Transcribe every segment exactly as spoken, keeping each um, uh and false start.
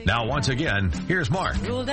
Now, once again, here's Mark. Well,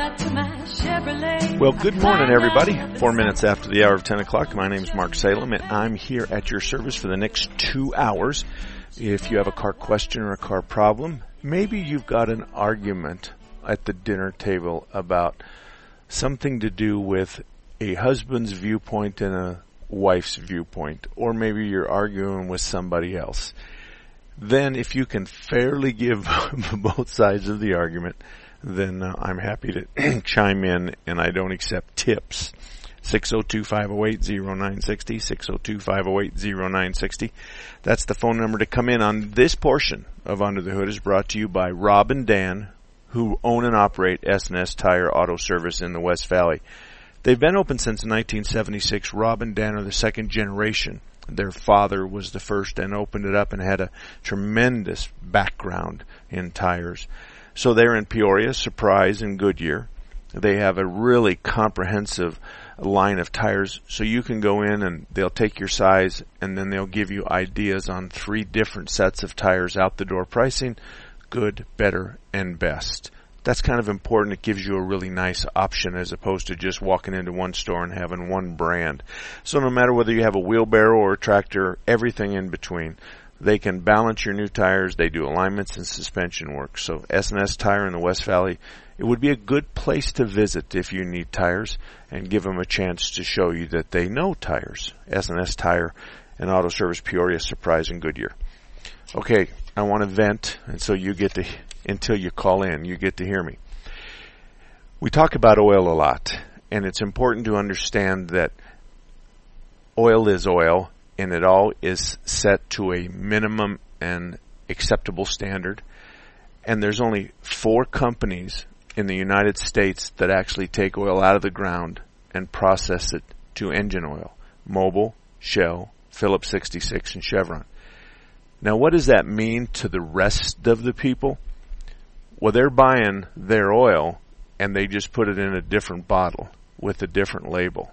good morning, everybody. Four minutes after the hour of ten o'clock. My name is Mark Salem, and I'm here at your service for the next two hours. If you have a car question or a car problem, maybe you've got an argument at the dinner table about something to do with a husband's viewpoint and a wife's viewpoint, or maybe you're arguing with somebody else. Then if you can fairly give both sides of the argument, then uh, I'm happy to chime in, and I don't accept tips. six oh two, five oh eight, oh nine six oh, six oh two, five oh eight, oh nine six oh. That's the phone number to come in on this portion of Under the Hood. Is brought to you by Rob and Dan, who own and operate S and S Tire Auto Service in the West Valley. They've been open since nineteen seventy-six. Rob and Dan are the second generation. Their father was the first and opened it up and had a tremendous background in tires. So they're in Peoria, Surprise, and Goodyear. They have a really comprehensive line of tires, so you can go in and they'll take your size and then they'll give you ideas on three different sets of tires out the door pricing: good, better, and best. That's kind of important. It gives you a really nice option as opposed to just walking into one store and having one brand. So no matter whether you have a wheelbarrow or a tractor, everything in between, they can balance your new tires. They do alignments and suspension work. So S and S Tire in the West Valley, it would be a good place to visit if you need tires, and give them a chance to show you that they know tires. S and S Tire and Auto Service, Peoria, Surprise, and Goodyear. Okay, I want to vent, and so you get to, until you call in, you get to hear me. We talk about oil a lot, and it's important to understand that oil is oil, and it all is set to a minimum and acceptable standard. And there's only four companies in the United States that actually take oil out of the ground and process it to engine oil: Mobil, Shell, Phillips sixty-six, and Chevron. Now, what does that mean to the rest of the people? Well, they're buying their oil and they just put it in a different bottle with a different label.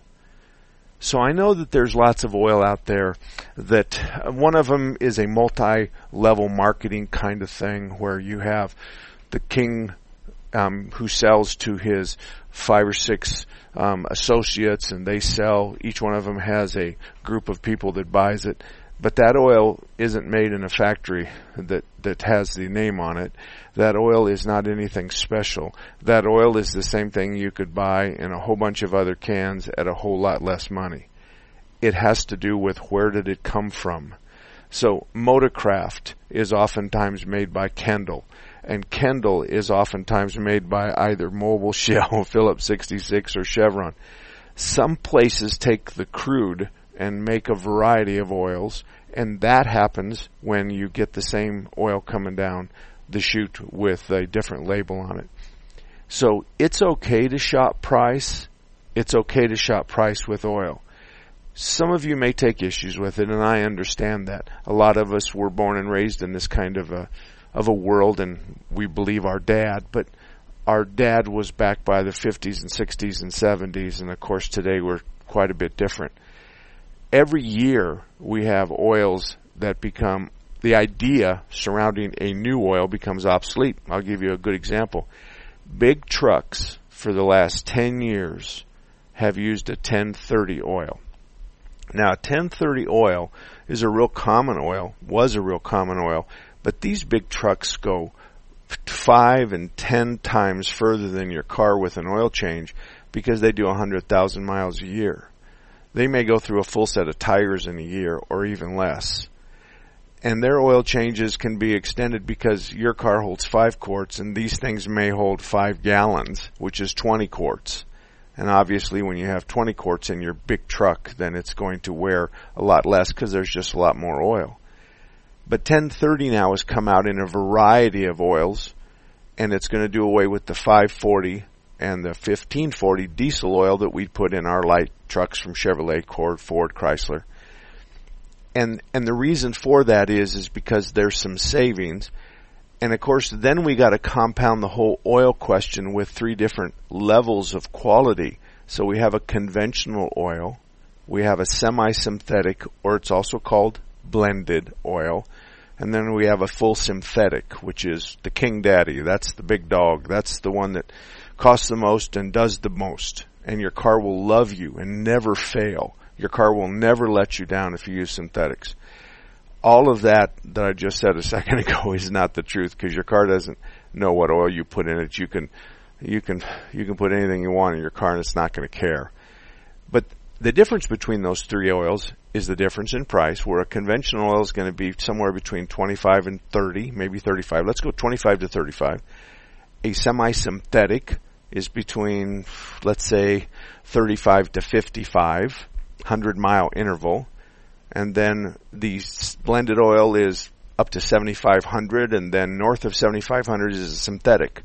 So I know that there's lots of oil out there that one of them is a multi-level marketing kind of thing where you have the king um, who sells to his five or six um, associates, and they sell. Each one of them has a group of people that buys it. But that oil isn't made in a factory that, that has the name on it. That oil is not anything special. That oil is the same thing you could buy in a whole bunch of other cans at a whole lot less money. It has to do with where did it come from. So Motorcraft is oftentimes made by Kendall, and Kendall is oftentimes made by either Mobil, Shell, Phillips sixty-six, or Chevron. Some places take the crude and make a variety of oils, and that happens when you get the same oil coming down the chute with a different label on it. So it's okay to shop price. It's okay to shop price with oil. Some of you may take issues with it, and I understand that. A lot of us were born and raised in this kind of a of a world, and we believe our dad, but our dad was back by the fifties and sixties and seventies, and of course today we're quite a bit different. Every year we have oils that become, the idea surrounding a new oil becomes obsolete. I'll give you a good example. Big trucks for the last ten years have used a ten thirty oil. Now, a ten thirty oil is a real common oil, was a real common oil, but these big trucks go five and ten times further than your car with an oil change because they do one hundred thousand miles a year. They may go through a full set of tires in a year or even less. And their oil changes can be extended because your car holds five quarts and these things may hold five gallons, which is twenty quarts. And obviously when you have twenty quarts in your big truck, then it's going to wear a lot less because there's just a lot more oil. But ten thirty now has come out in a variety of oils, and it's going to do away with the five forty and the fifteen forty diesel oil that we put in our light trucks from Chevrolet, Ford, Ford, Chrysler. And and the reason for that is is because there's some savings. And of course, then we got to compound the whole oil question with three different levels of quality. So we have a conventional oil, we have a semi-synthetic, or it's also called blended oil, And then we have a full synthetic, which is the king daddy. That's the big dog. That's the one that costs the most and does the most. And your car will love you and never fail. Your car will never let you down if you use synthetics. All of that that I just said a second ago is not the truth, because your car doesn't know what oil you put in it. You can, you can, you can put anything you want in your car and it's not going to care. But the difference between those three oils is the difference in price, where a conventional oil is going to be somewhere between twenty-five and thirty, maybe thirty-five. Let's go twenty-five to thirty-five. A semi-synthetic is between, let's say, thirty-five to fifty-five, one hundred mile interval. And then the blended oil is up to seventy-five hundred, and then north of seventy-five hundred is a synthetic.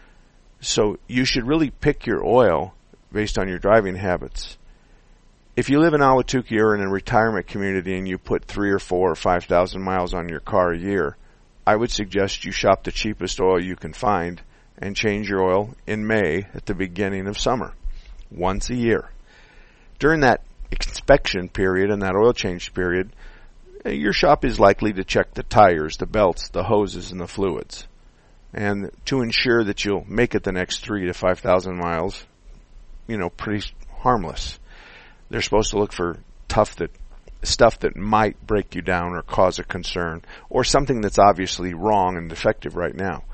So you should really pick your oil based on your driving habits. If you live in Ahwatukee or in a retirement community and you put three or four or five thousand miles on your car a year, I would suggest you shop the cheapest oil you can find and change your oil in May at the beginning of summer, once a year. During that inspection period and that oil change period, your shop is likely to check the tires, the belts, the hoses, and the fluids. And to ensure that you'll make it the next three to five thousand miles, you know, pretty harmless. They're supposed to look for tough that stuff that might break you down or cause a concern, or something that's obviously wrong and defective right now.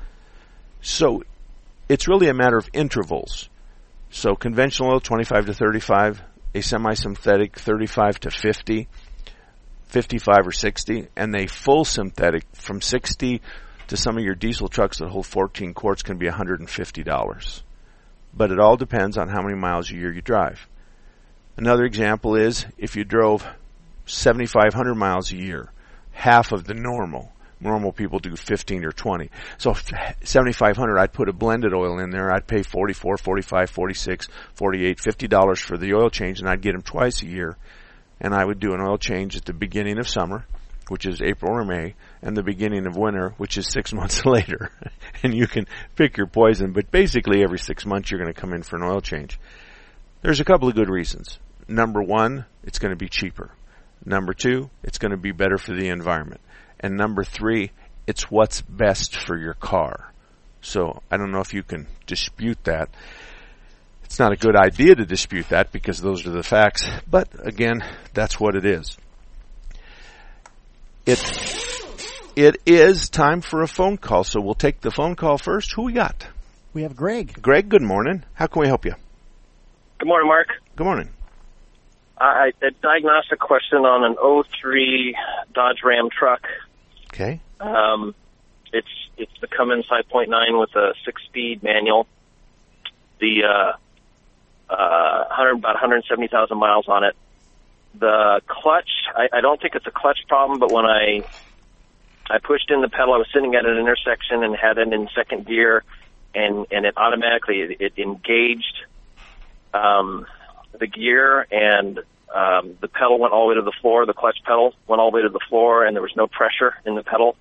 So it's really a matter of intervals. So conventional oil, twenty-five to thirty-five, a semi-synthetic, thirty-five to fifty, fifty-five or sixty, and a full synthetic from sixty to some of your diesel trucks that hold fourteen quarts can be one hundred fifty dollars. But it all depends on how many miles a year you drive. Another example is if you drove seventy-five hundred miles a year, half of the normal. Normal people do fifteen or twenty. So seventy-five hundred, I'd put a blended oil in there. I'd pay forty-four, forty-five, forty-six, forty-eight, fifty dollars for the oil change, and I'd get them twice a year. And I would do an oil change at the beginning of summer, which is April or May, and the beginning of winter, which is six months later. And you can pick your poison, but basically every six months you're going to come in for an oil change. There's a couple of good reasons. Number one, it's going to be cheaper. Number two, it's going to be better for the environment. And number three, it's what's best for your car. So I don't know if you can dispute that. It's not a good idea to dispute that because those are the facts. But again, that's what it is. It, it is time for a phone call. So we'll take the phone call first. Who we got? We have Greg. Greg, good morning. How can we help you? Good morning, Mark. Good morning. I a diagnostic question on an oh three Dodge Ram truck. Okay. Um, it's it's the Cummins five point nine with a six-speed manual. The uh, uh, one hundred, about one hundred seventy thousand miles on it. The clutch, I, I don't think it's a clutch problem, but when I I pushed in the pedal, I was sitting at an intersection and had it in second gear, and, and it automatically it, it engaged um, the gear, and um, the pedal went all the way to the floor. The clutch pedal went all the way to the floor, and there was no pressure in the pedal.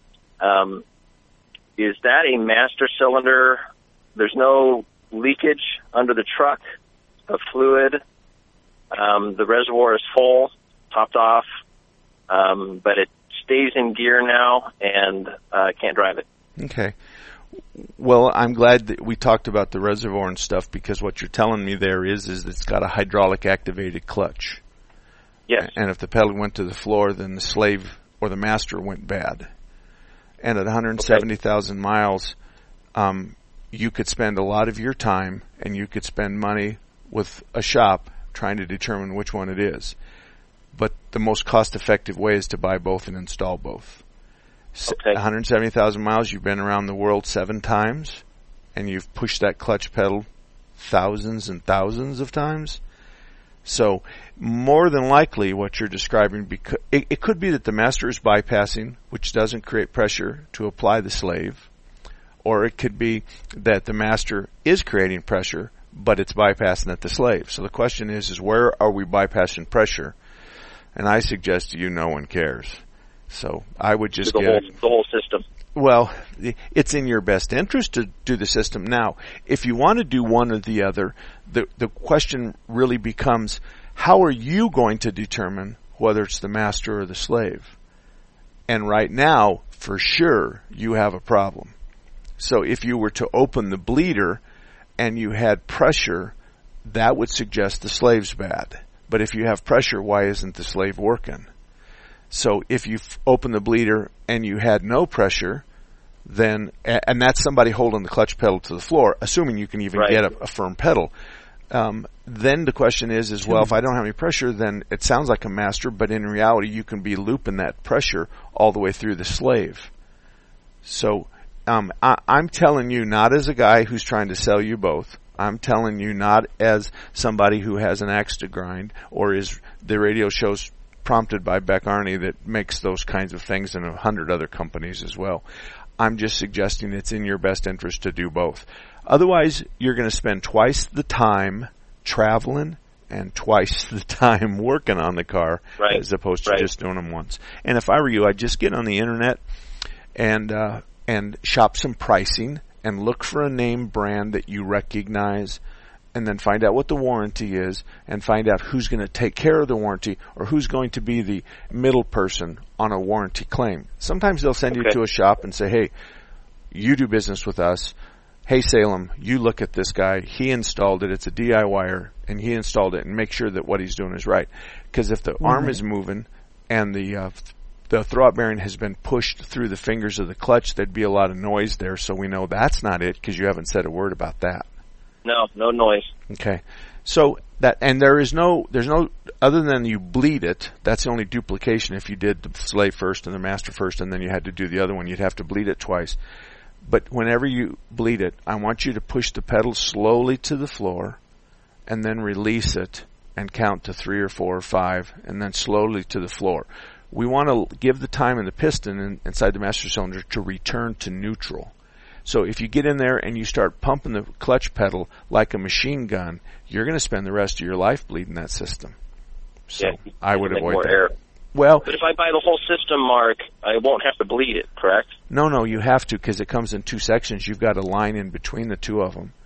Um, is that a master cylinder? There's no leakage under the truck of fluid. Um, the reservoir is full, topped off, um, but it stays in gear now, and I uh, can't drive it. Okay. Well, I'm glad that we talked about the reservoir and stuff, because what you're telling me there is is it's got a hydraulic activated clutch. Yes. And if the pedal went to the floor, then the slave or the master went bad. And at one hundred seventy thousand okay. miles, um, you could spend a lot of your time and you could spend money with a shop trying to determine which one it is. But the most cost-effective way is to buy both and install both. Okay. one hundred seventy thousand miles, you've been around the world seven times, and you've pushed that clutch pedal thousands and thousands of times. So more than likely what you're describing, because it, it could be that the master is bypassing, which doesn't create pressure to apply the slave, or it could be that the master is creating pressure, but it's bypassing at the slave. So the question is, is where are we bypassing pressure? And I suggest to you no one cares. So I would just the get whole, it. the whole system. Well, it's in your best interest to do the system. Now, if you want to do one or the other, the the question really becomes, how are you going to determine whether it's the master or the slave? And right now, for sure, you have a problem. So if you were to open the bleeder and you had pressure, that would suggest the slave's bad. But if you have pressure, why isn't the slave working? So if you open the bleeder and you had no pressure, then, and that's somebody holding the clutch pedal to the floor, assuming you can even right. get a, a firm pedal, um, then the question is, is, well, if I don't have any pressure, then it sounds like a master, but in reality, you can be looping that pressure all the way through the slave. So um, I, I'm telling you, not as a guy who's trying to sell you both, I'm telling you not as somebody who has an axe to grind or is the radio shows prompted by Beck Arney that makes those kinds of things and a hundred other companies as well. I'm just suggesting it's in your best interest to do both. Otherwise, you're going to spend twice the time traveling and twice the time working on the car right. as opposed to right. just doing them once. And if I were you, I'd just get on the internet and uh, and shop some pricing and look for a name brand that you recognize, and then find out what the warranty is and find out who's going to take care of the warranty or who's going to be the middle person on a warranty claim. Sometimes they'll send okay. you to a shop and say, hey, you do business with us. Hey, Salem, you look at this guy. He installed it. It's a D I Y-er, and he installed it, and make sure that what he's doing is right. Because if the mm-hmm. arm is moving and the uh, the throwout bearing has been pushed through the fingers of the clutch, there'd be a lot of noise there, so we know that's not it because you haven't said a word about that. No, no noise. Okay. So that, and there is no, there's no, other than you bleed it, that's the only duplication. If you did the slave first and the master first and then you had to do the other one, you'd have to bleed it twice. But whenever you bleed it, I want you to push the pedal slowly to the floor and then release it and count to three or four or five and then slowly to the floor. We want to give the time in the piston in, inside the master cylinder to return to neutral. So if you get in there and you start pumping the clutch pedal like a machine gun, you're going to spend the rest of your life bleeding that system. So yeah, I would avoid more that. Air. Well, but if I buy the whole system, Mark, I won't have to bleed it, correct? No, no, you have to because it comes in two sections. You've got a line in between the two of them.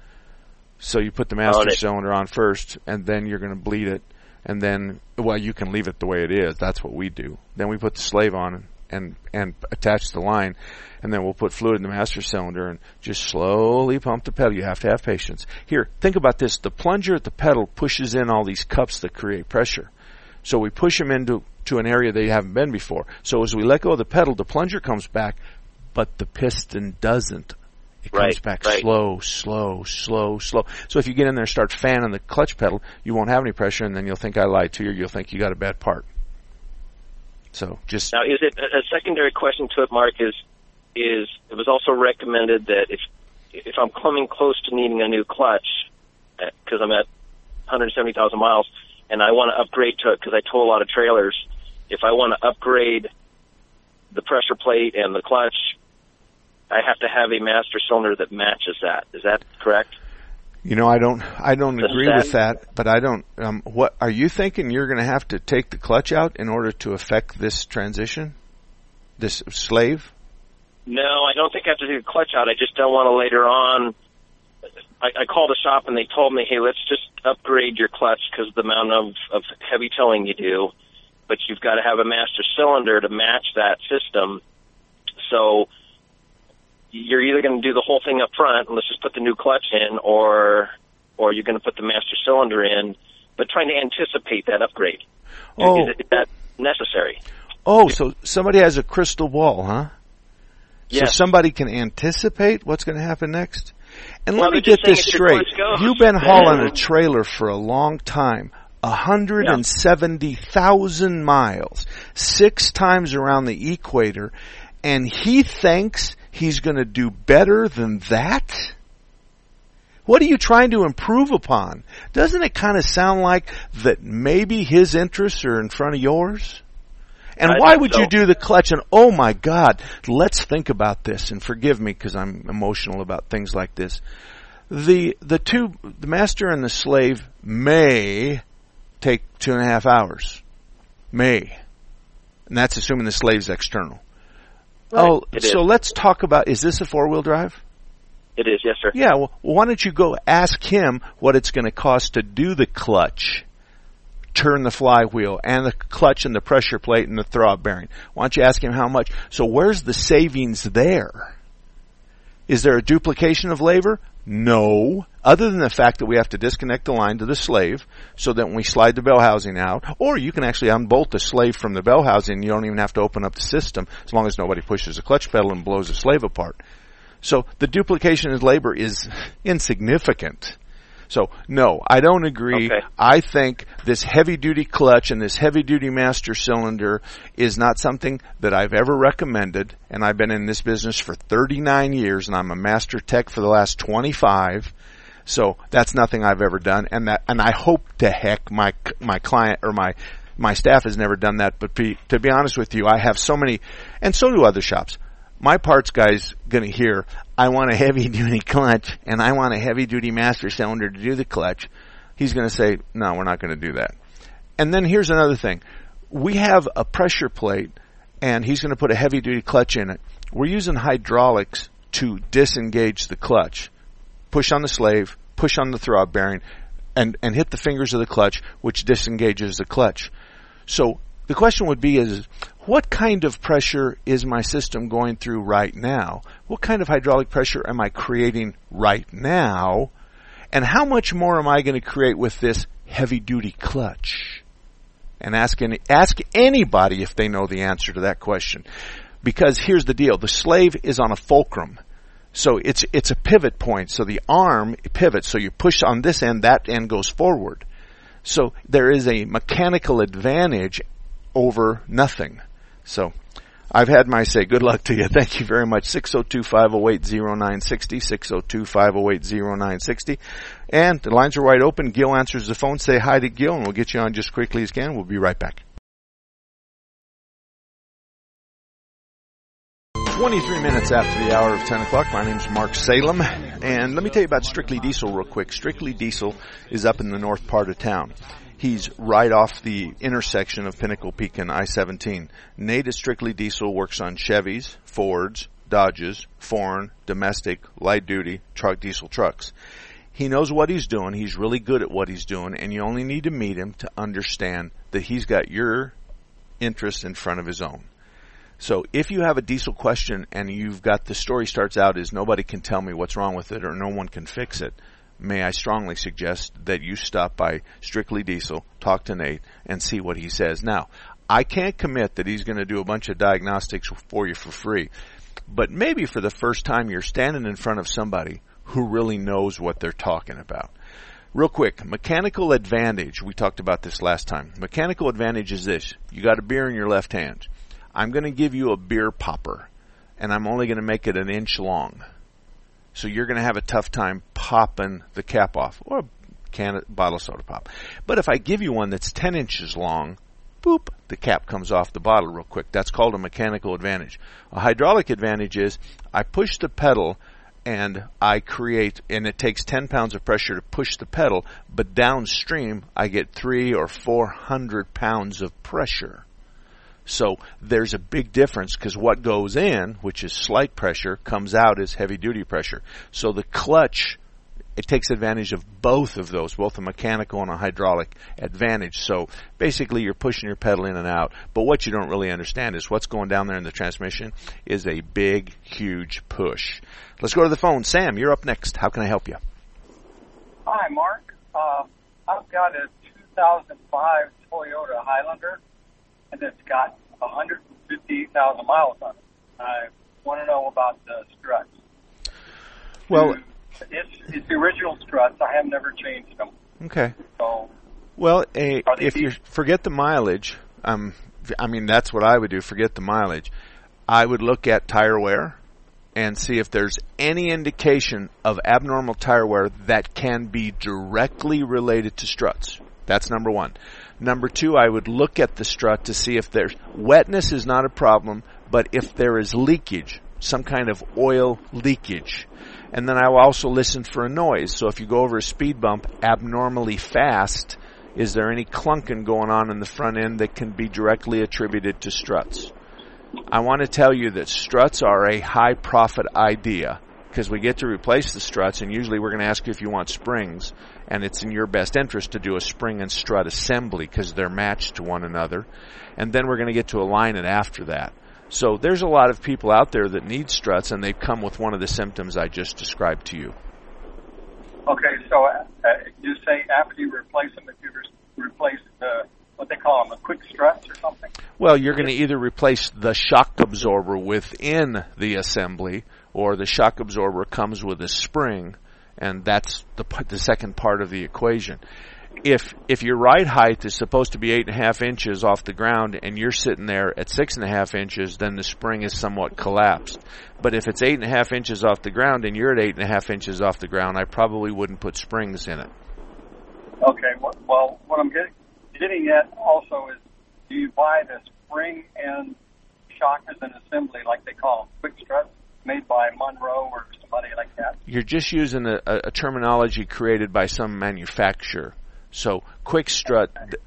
So you put the master oh, cylinder on first, and then you're going to bleed it. And then, well, you can leave it the way it is. That's what we do. Then we put the slave on and and attach the line, and then we'll put fluid in the master cylinder and just slowly pump the pedal. You have to have patience. Here, think about this. The plunger at the pedal pushes in all these cups that create pressure. So we push them into to an area they haven't been before. So as we let go of the pedal, the plunger comes back, but the piston doesn't. It comes right, back right. slow, slow, slow, slow. So if you get in there and start fanning the clutch pedal, you won't have any pressure, and then you'll think I lied to you, or you'll think you got a bad part. So just now, is it a secondary question to it, Mark? Is is it was also recommended that if if I'm coming close to needing a new clutch because I'm at one hundred seventy thousand miles and I want to upgrade to it because I tow a lot of trailers, if I want to upgrade the pressure plate and the clutch, I have to have a master cylinder that matches that. Is that correct? You know, I don't, I don't Does agree that, with that, but I don't, um, what, are you thinking you're going to have to take the clutch out in order to affect this transition? This slave? No, I don't think I have to take the clutch out. I just don't want to later on, I, I called a shop and they told me, hey, let's just upgrade your clutch because of the amount of, of heavy towing you do, but you've got to have a master cylinder to match that system. So you're either going to do the whole thing up front and let's just put the new clutch in, or or you're going to put the master cylinder in, but trying to anticipate that upgrade. Oh. Is, it, is that necessary? Oh, so somebody has a crystal ball, huh? Yes. So somebody can anticipate what's going to happen next? And well, let me get this straight. You've been hauling a trailer for a long time. one hundred seventy thousand miles, six times around the equator, and he thinks he's going to do better than that? What are you trying to improve upon? Doesn't it kind of sound like that maybe his interests are in front of yours? And I why would so. you do the clutch? And oh my God, let's think about this. And forgive me because I'm emotional about things like this. The the two, the master and the slave may take two and a half hours. May. And that's assuming the slave's external. Right. Oh, It so is. let's talk about, is this a four-wheel drive? It is, yes, sir. Yeah, well, why don't you go ask him what it's going to cost to do the clutch turn the flywheel and the clutch and the pressure plate and the throb bearing. Why don't you ask him how much? So where's the savings there? Is there a duplication of labor? No, other than the fact that we have to disconnect the line to the slave so that when we slide the bell housing out, or you can actually unbolt the slave from the bell housing, you don't even have to open up the system as long as nobody pushes the clutch pedal and blows the slave apart. So the duplication of labor is insignificant. So, no, I don't agree. Okay. I think this heavy-duty clutch and this heavy-duty master cylinder is not something that I've ever recommended, and I've been in this business for thirty-nine years, and I'm a master tech for the last twenty-five. So that's nothing I've ever done, and that, and I hope to heck my my client or my my staff has never done that. But be, to be honest with you, I have so many, and so do other shops. My parts guy's going to hear, I want a heavy-duty clutch, and I want a heavy-duty master cylinder to do the clutch. He's going to say, no, we're not going to do that. And then here's another thing. We have a pressure plate, and he's going to put a heavy-duty clutch in it. We're using hydraulics to disengage the clutch. Push on the slave, push on the throb bearing, and, and hit the fingers of the clutch, which disengages the clutch. So the question would be is, what kind of pressure is my system going through right now? What kind of hydraulic pressure am I creating right now? And how much more am I going to create with this heavy-duty clutch? And ask any, ask anybody if they know the answer to that question. Because here's the deal. The slave is on a fulcrum. So it's it's a pivot point. So the arm pivots. So you push on this end, that end goes forward. So there is a mechanical advantage over nothing. So I've had my say. Good luck to you. Thank you very much. six oh two, five oh eight, oh nine six oh, six oh two, five oh eight, oh nine six oh. And the lines are wide open. Gil answers the phone. Say hi to Gil, and we'll get you on just quickly as can. We'll be right back. twenty-three minutes after the hour of ten o'clock. My name's Mark Salem, and let me tell you about Strictly Diesel real quick. Strictly Diesel is up in the north part of town. He's right off the intersection of Pinnacle Peak and I seventeen. Nate at Strictly Diesel works on Chevys, Fords, Dodges, foreign, domestic, light duty, truck diesel trucks. He knows what he's doing. He's really good at what he's doing, and you only need to meet him to understand that he's got your interest in front of his own. So if you have a diesel question and you've got the story starts out as nobody can tell me what's wrong with it or no one can fix it, may I strongly suggest that you stop by Strictly Diesel, talk to Nate, and see what he says. Now, I can't commit that he's going to do a bunch of diagnostics for you for free, but maybe for the first time you're standing in front of somebody who really knows what they're talking about. Real quick, mechanical advantage. We talked about this last time. Mechanical advantage is this. You got a beer in your left hand. I'm going to give you a beer popper, and I'm only going to make it an inch long. So you're going to have a tough time popping the cap off, or a can of bottle soda pop. But if I give you one that's ten inches long, boop, the cap comes off the bottle real quick. That's called a mechanical advantage. A hydraulic advantage is I push the pedal and I create, and it takes ten pounds of pressure to push the pedal, but downstream I get three or four hundred pounds of pressure. So there's a big difference because what goes in, which is slight pressure, comes out as heavy-duty pressure. So the clutch, it takes advantage of both of those, both a mechanical and a hydraulic advantage. So basically you're pushing your pedal in and out. But what you don't really understand is what's going down there in the transmission is a big, huge push. Let's go to the phone. Sam, you're up next. How can I help you? Hi, Mark. Uh, I've got a two thousand five Toyota Highlander, and it's got one hundred fifty thousand miles on it. I want to know about the struts. Well, it's, it's the original struts. I have never changed them. Okay. So, well, a, if deep? you forget the mileage, um, I mean, that's what I would do, forget the mileage. I would look at tire wear and see if there's any indication of abnormal tire wear that can be directly related to struts. That's number one. Number two, I would look at the strut to see if there's wetness is not a problem, but if there is leakage, some kind of oil leakage. And then I will also listen for a noise. So if you go over a speed bump abnormally fast, is there any clunking going on in the front end that can be directly attributed to struts? I want to tell you that struts are a high profit idea. because we get to replace the struts, and usually we're going to ask you if you want springs, and it's in your best interest to do a spring and strut assembly because they're matched to one another, and then we're going to get to align it after that. So there's a lot of people out there that need struts, and they come with one of the symptoms I just described to you. Okay, so uh, you say after you replace them, if you re- replace the, what they call them, the quick struts or something? Well, you're going to either replace the shock absorber within the assembly, or the shock absorber comes with a spring, and that's the the second part of the equation. If if your ride height is supposed to be eight and a half inches off the ground and you're sitting there at six and a half inches, then the spring is somewhat collapsed. But if it's eight and a half inches off the ground and you're at eight and a half inches off the ground, I probably wouldn't put springs in it. Okay. Well, what I'm getting getting at also is, do you buy the spring and shock as an assembly, like they call them, quick struts, made by Monroe or somebody like that? You're just using a, a, a terminology created by some manufacturer. So quick strut,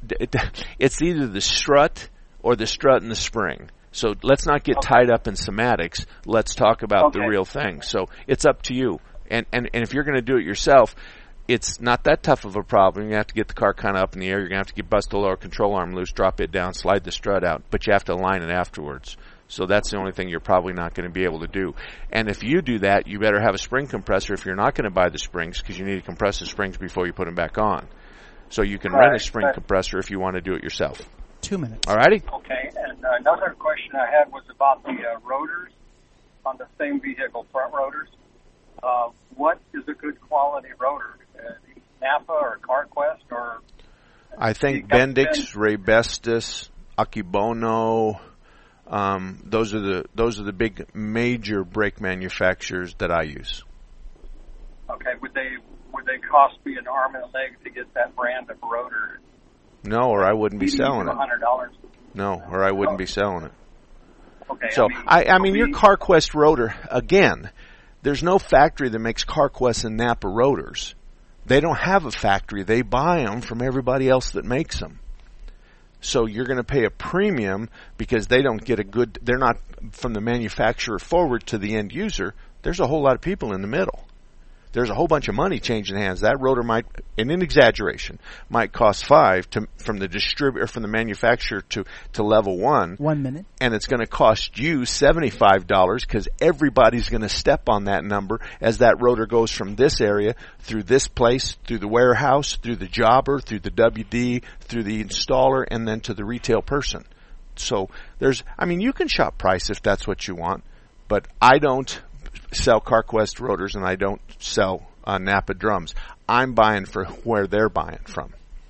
it's either the strut or the strut and the spring. So let's not get tied up in semantics. Let's talk about okay. the real thing. So it's up to you. And, and, and if you're going to do it yourself, it's not that tough of a problem. You have to get the car kind of up in the air. You're going to have to get bust the lower control arm loose, drop it down, slide the strut out. But you have to align it afterwards. So that's the only thing you're probably not going to be able to do. And if you do that, you better have a spring compressor if you're not going to buy the springs, because you need to compress the springs before you put them back on. So you can right. rent a spring compressor if you want to do it yourself. Two minutes. All righty? Okay, and another question I had was about the uh, rotors on the same vehicle, front rotors. Uh, what is a good quality rotor? Uh, Napa or CarQuest or? I think Bendix, Raybestos, Akebono, um, those are the those are the big major brake manufacturers that I use. Okay, would they would they cost me an arm and a leg to get that brand of rotor? No, or I wouldn't be selling it. one hundred dollars. No, or I wouldn't be selling it. Okay. So I mean, I, I mean your CarQuest rotor, again, there's no factory that makes CarQuest and Napa rotors. They don't have a factory. They buy them from everybody else that makes them. So you're going to pay a premium because they don't get a good, they're not from the manufacturer forward to the end user. There's a whole lot of people in the middle. There's a whole bunch of money changing hands. That rotor might, in an exaggeration, might cost five to, from the distributor, from the manufacturer to, to level one. One minute. And it's going to cost you seventy-five dollars because everybody's going to step on that number as that rotor goes from this area through this place, through the warehouse, through the jobber, through the W D, through the installer, and then to the retail person. So there's, I mean, you can shop price if that's what you want, but I don't sell CarQuest rotors and I don't sell uh, Napa drums. I'm buying for where they're buying from.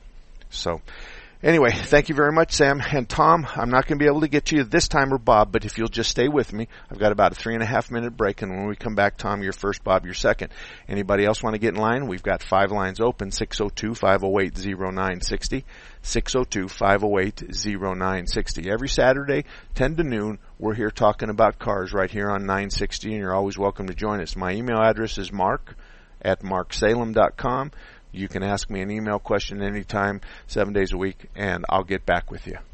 So anyway, thank you very much, Sam. And Tom, I'm not going to be able to get to you this time, or Bob, but if you'll just stay with me, I've got about a three and a half minute break, and when we come back, Tom, you're first, Bob, you're second. Anybody else want to get in line? We've got five lines open, six oh two, five oh eight, oh nine six oh, six oh two, five oh eight, oh nine six oh. Every Saturday, ten to noon, we're here talking about cars right here on nine sixty, and you're always welcome to join us. My email address is mark at mark salem dot com. You can ask me an email question anytime, seven days a week, and I'll get back with you.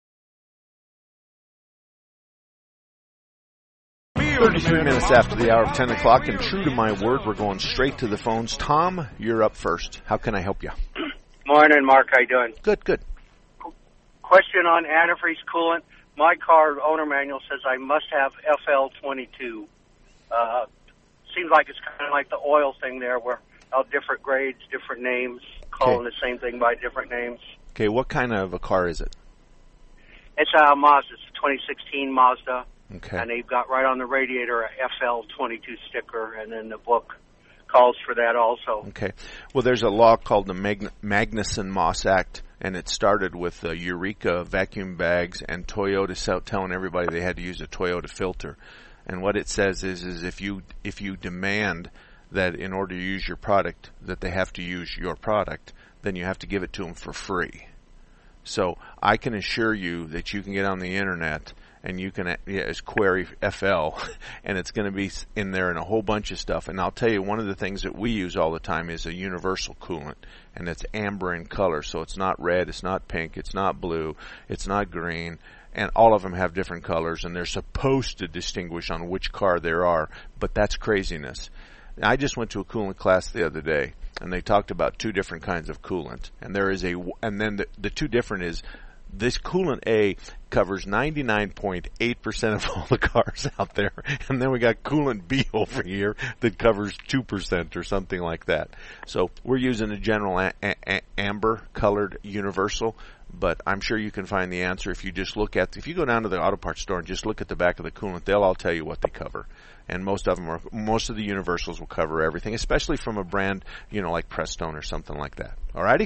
thirty-three minutes after the hour of ten o'clock, and true to my word, we're going straight to the phones. Tom, you're up first. How can I help you? Morning, Mark. How you doing? Good, good. Question on antifreeze coolant. My car owner manual says I must have F L twenty-two. Uh, seems like it's kind of like the oil thing there, where all different grades, different names, calling okay. the same thing by different names. Okay, what kind of a car is it? It's a Mazda. It's a twenty sixteen Mazda. Okay. And they've got right on the radiator a F L twenty-two sticker, and then the book calls for that also. Okay. Well, there's a law called the Mag- Magnuson-Moss Act, and it started with uh, Eureka vacuum bags and Toyota telling everybody they had to use a Toyota filter. And what it says is, is if you if you demand that in order to use your product, that they have to use your product, then you have to give it to them for free. So I can assure you that you can get on the internet and you can yeah, it's query F L, and it's going to be in there in a whole bunch of stuff. And I'll tell you, one of the things that we use all the time is a universal coolant, and it's amber in color. So it's not red, it's not pink, it's not blue, it's not green. and all of them have different colors, and they're supposed to distinguish on which car there are, but that's craziness. I just went to a coolant class the other day, and they talked about two different kinds of coolant, and there is a, and then the, the two different is, this coolant A covers ninety-nine point eight percent of all the cars out there, and then we got coolant B over here that covers two percent or something like that. So we're using a general a- a- amber colored universal, but I'm sure you can find the answer if you just look at, if you go down to the auto parts store and just look at the back of the coolant, they'll all tell you what they cover. And most of them are, most of the universals will cover everything, especially from a brand, you know, like Prestone or something like that. All righty?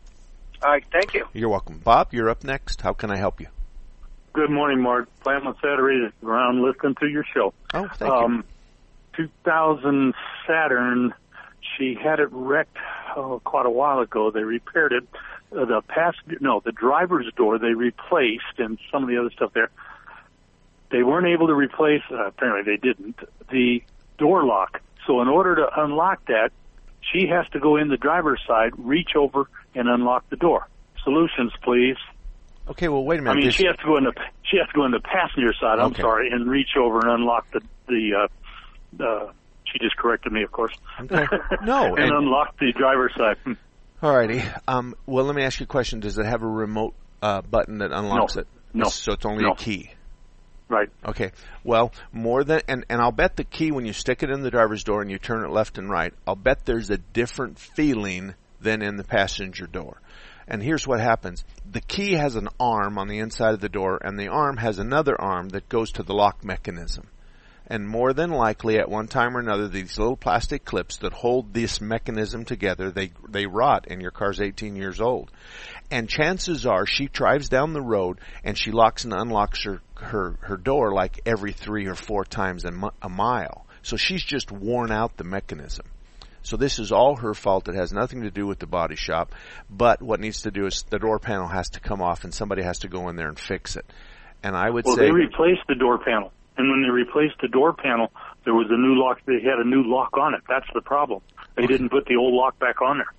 All right, thank you. You're welcome. Bob, you're up next. How can I help you? Good morning, Mark. Plant on Saturday around listening to your show. Oh, thank um, you. two thousand Saturn, she had it wrecked oh, quite a while ago. They repaired it. Uh, the pass, no, the driver's door they replaced, and some of the other stuff there. They weren't able to replace, uh, apparently they didn't, the door lock. So in order to unlock that, she has to go in the driver's side, reach over, and unlock the door. Solutions, please. Okay, well, wait a minute. I mean, this... she has to go in the she has to go in the passenger side. I'm okay. sorry, and reach over and unlock the the. Uh, uh, she just corrected me, of course. Okay. No, and, and unlock the driver's side. All righty. Um, well, let me ask you a question. Does it have a remote uh, button that unlocks no. it? No. So it's only no. a key. Right. Okay. Well, more than, and, and I'll bet the key, when you stick it in the driver's door and you turn it left and right, I'll bet there's a different feeling than in the passenger door. And here's what happens. The key has an arm on the inside of the door, and the arm has another arm that goes to the lock mechanism. And more than likely, at one time or another, these little plastic clips that hold this mechanism together, they they rot, and your car's eighteen years old. And chances are she drives down the road and she locks and unlocks her her, her door like every three or four times a, mu- a mile. So she's just worn out the mechanism. So this is all her fault. It has nothing to do with the body shop. But what needs to do is the door panel has to come off, and somebody has to go in there and fix it. And I would well, say... Well, they replaced the door panel. And when they replaced the door panel, there was a new lock. They had a new lock on it. That's the problem. They okay. didn't put the old lock back on there.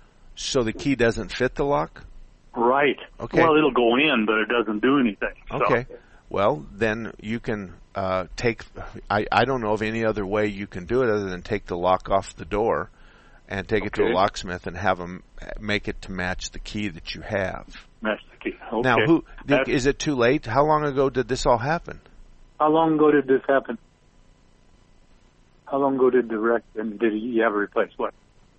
So the key doesn't fit the lock? Right. Okay. Well, it'll go in, but it doesn't do anything. So. Okay. Well, then you can uh, take, I, I don't know of any other way you can do it other than take the lock off the door and take okay. it to a locksmith and have them make it to match the key that you have. Match the key. Okay. Now, who That's, is it too late? How long ago did this all happen? How long ago did this happen? How long ago did the wreck, and did you ever replace what?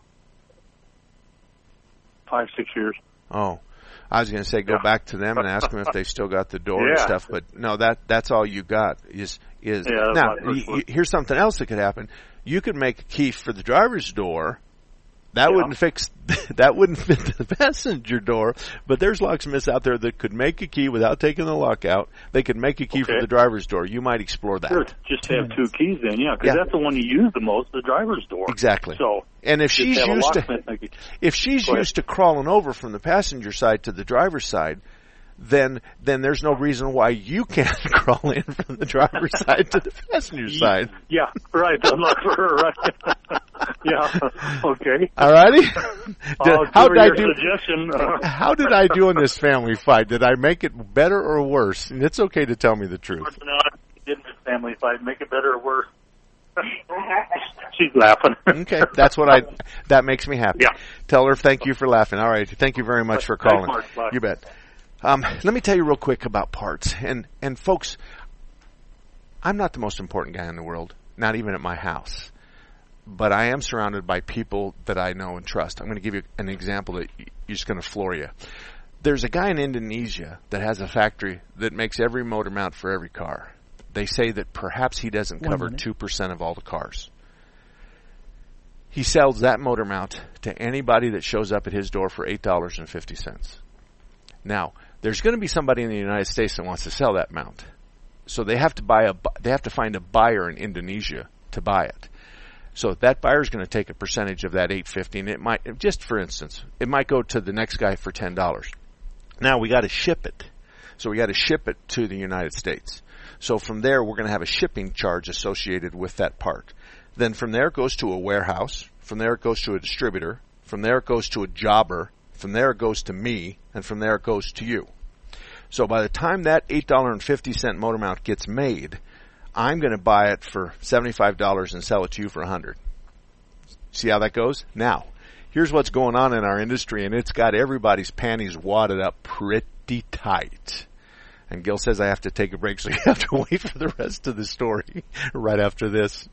Five, six years. Oh. I was going to say go yeah. back to them and ask them if they've still got the door yeah. and stuff, but no, that that's all you got is is yeah, now. Y- y- here's something else that could happen. You could make a key for the driver's door. That yeah. wouldn't fix. That wouldn't fit the passenger door. But there's locksmiths out there that could make a key without taking the lock out. They could make a key okay. for the driver's door. You might explore that. Sure. Just two have minutes. two keys then, yeah, because yeah. that's the one you use the most, the driver's door. Exactly. So, and if she's used to, make if she's used to crawling over from the passenger side to the driver's side, then then there's no reason why you can't crawl in from the driver's side to the passenger side. Yeah, right. I'm not for her, right? Yeah. Okay. All righty. Did, how did I do? Suggestion. How did I do in this family fight? Did I make it better or worse? And it's okay to tell me the truth. No, I didn't this family fight. Make it better or worse? She's laughing. Okay, that's what I. That makes me happy. Yeah. Tell her thank you for laughing. All right. Thank you very much for calling. Thanks, Mark. Bye. You bet. Um, let me tell you real quick about parts. And, and folks, I'm not the most important guy in the world, not even at my house. But I am surrounded by people that I know and trust. I'm going to give you an example that you're just going to floor you. There's a guy in Indonesia that has a factory that makes every motor mount for every car. They say that perhaps he doesn't One cover minute. two percent of all the cars. He sells that motor mount to anybody that shows up at his door for eight dollars and fifty cents. Now, there's going to be somebody in the United States that wants to sell that mount. So they have to buy a, they have to find a buyer in Indonesia to buy it. So that buyer is going to take a percentage of that eight fifty, and it might, just for instance, it might go to the next guy for ten dollars. Now we got to ship it. So we got to ship it to the United States. So from there, we're going to have a shipping charge associated with that part. Then from there, it goes to a warehouse. From there, it goes to a distributor. From there, it goes to a jobber. From there, it goes to me. And from there, it goes to you. So by the time that eight dollars and fifty cents motor mount gets made, I'm going to buy it for seventy-five dollars and sell it to you for one hundred dollars. See how that goes? Now, here's what's going on in our industry, and it's got everybody's panties wadded up pretty tight. And Gil says I have to take a break, so you have to wait for the rest of the story right after this.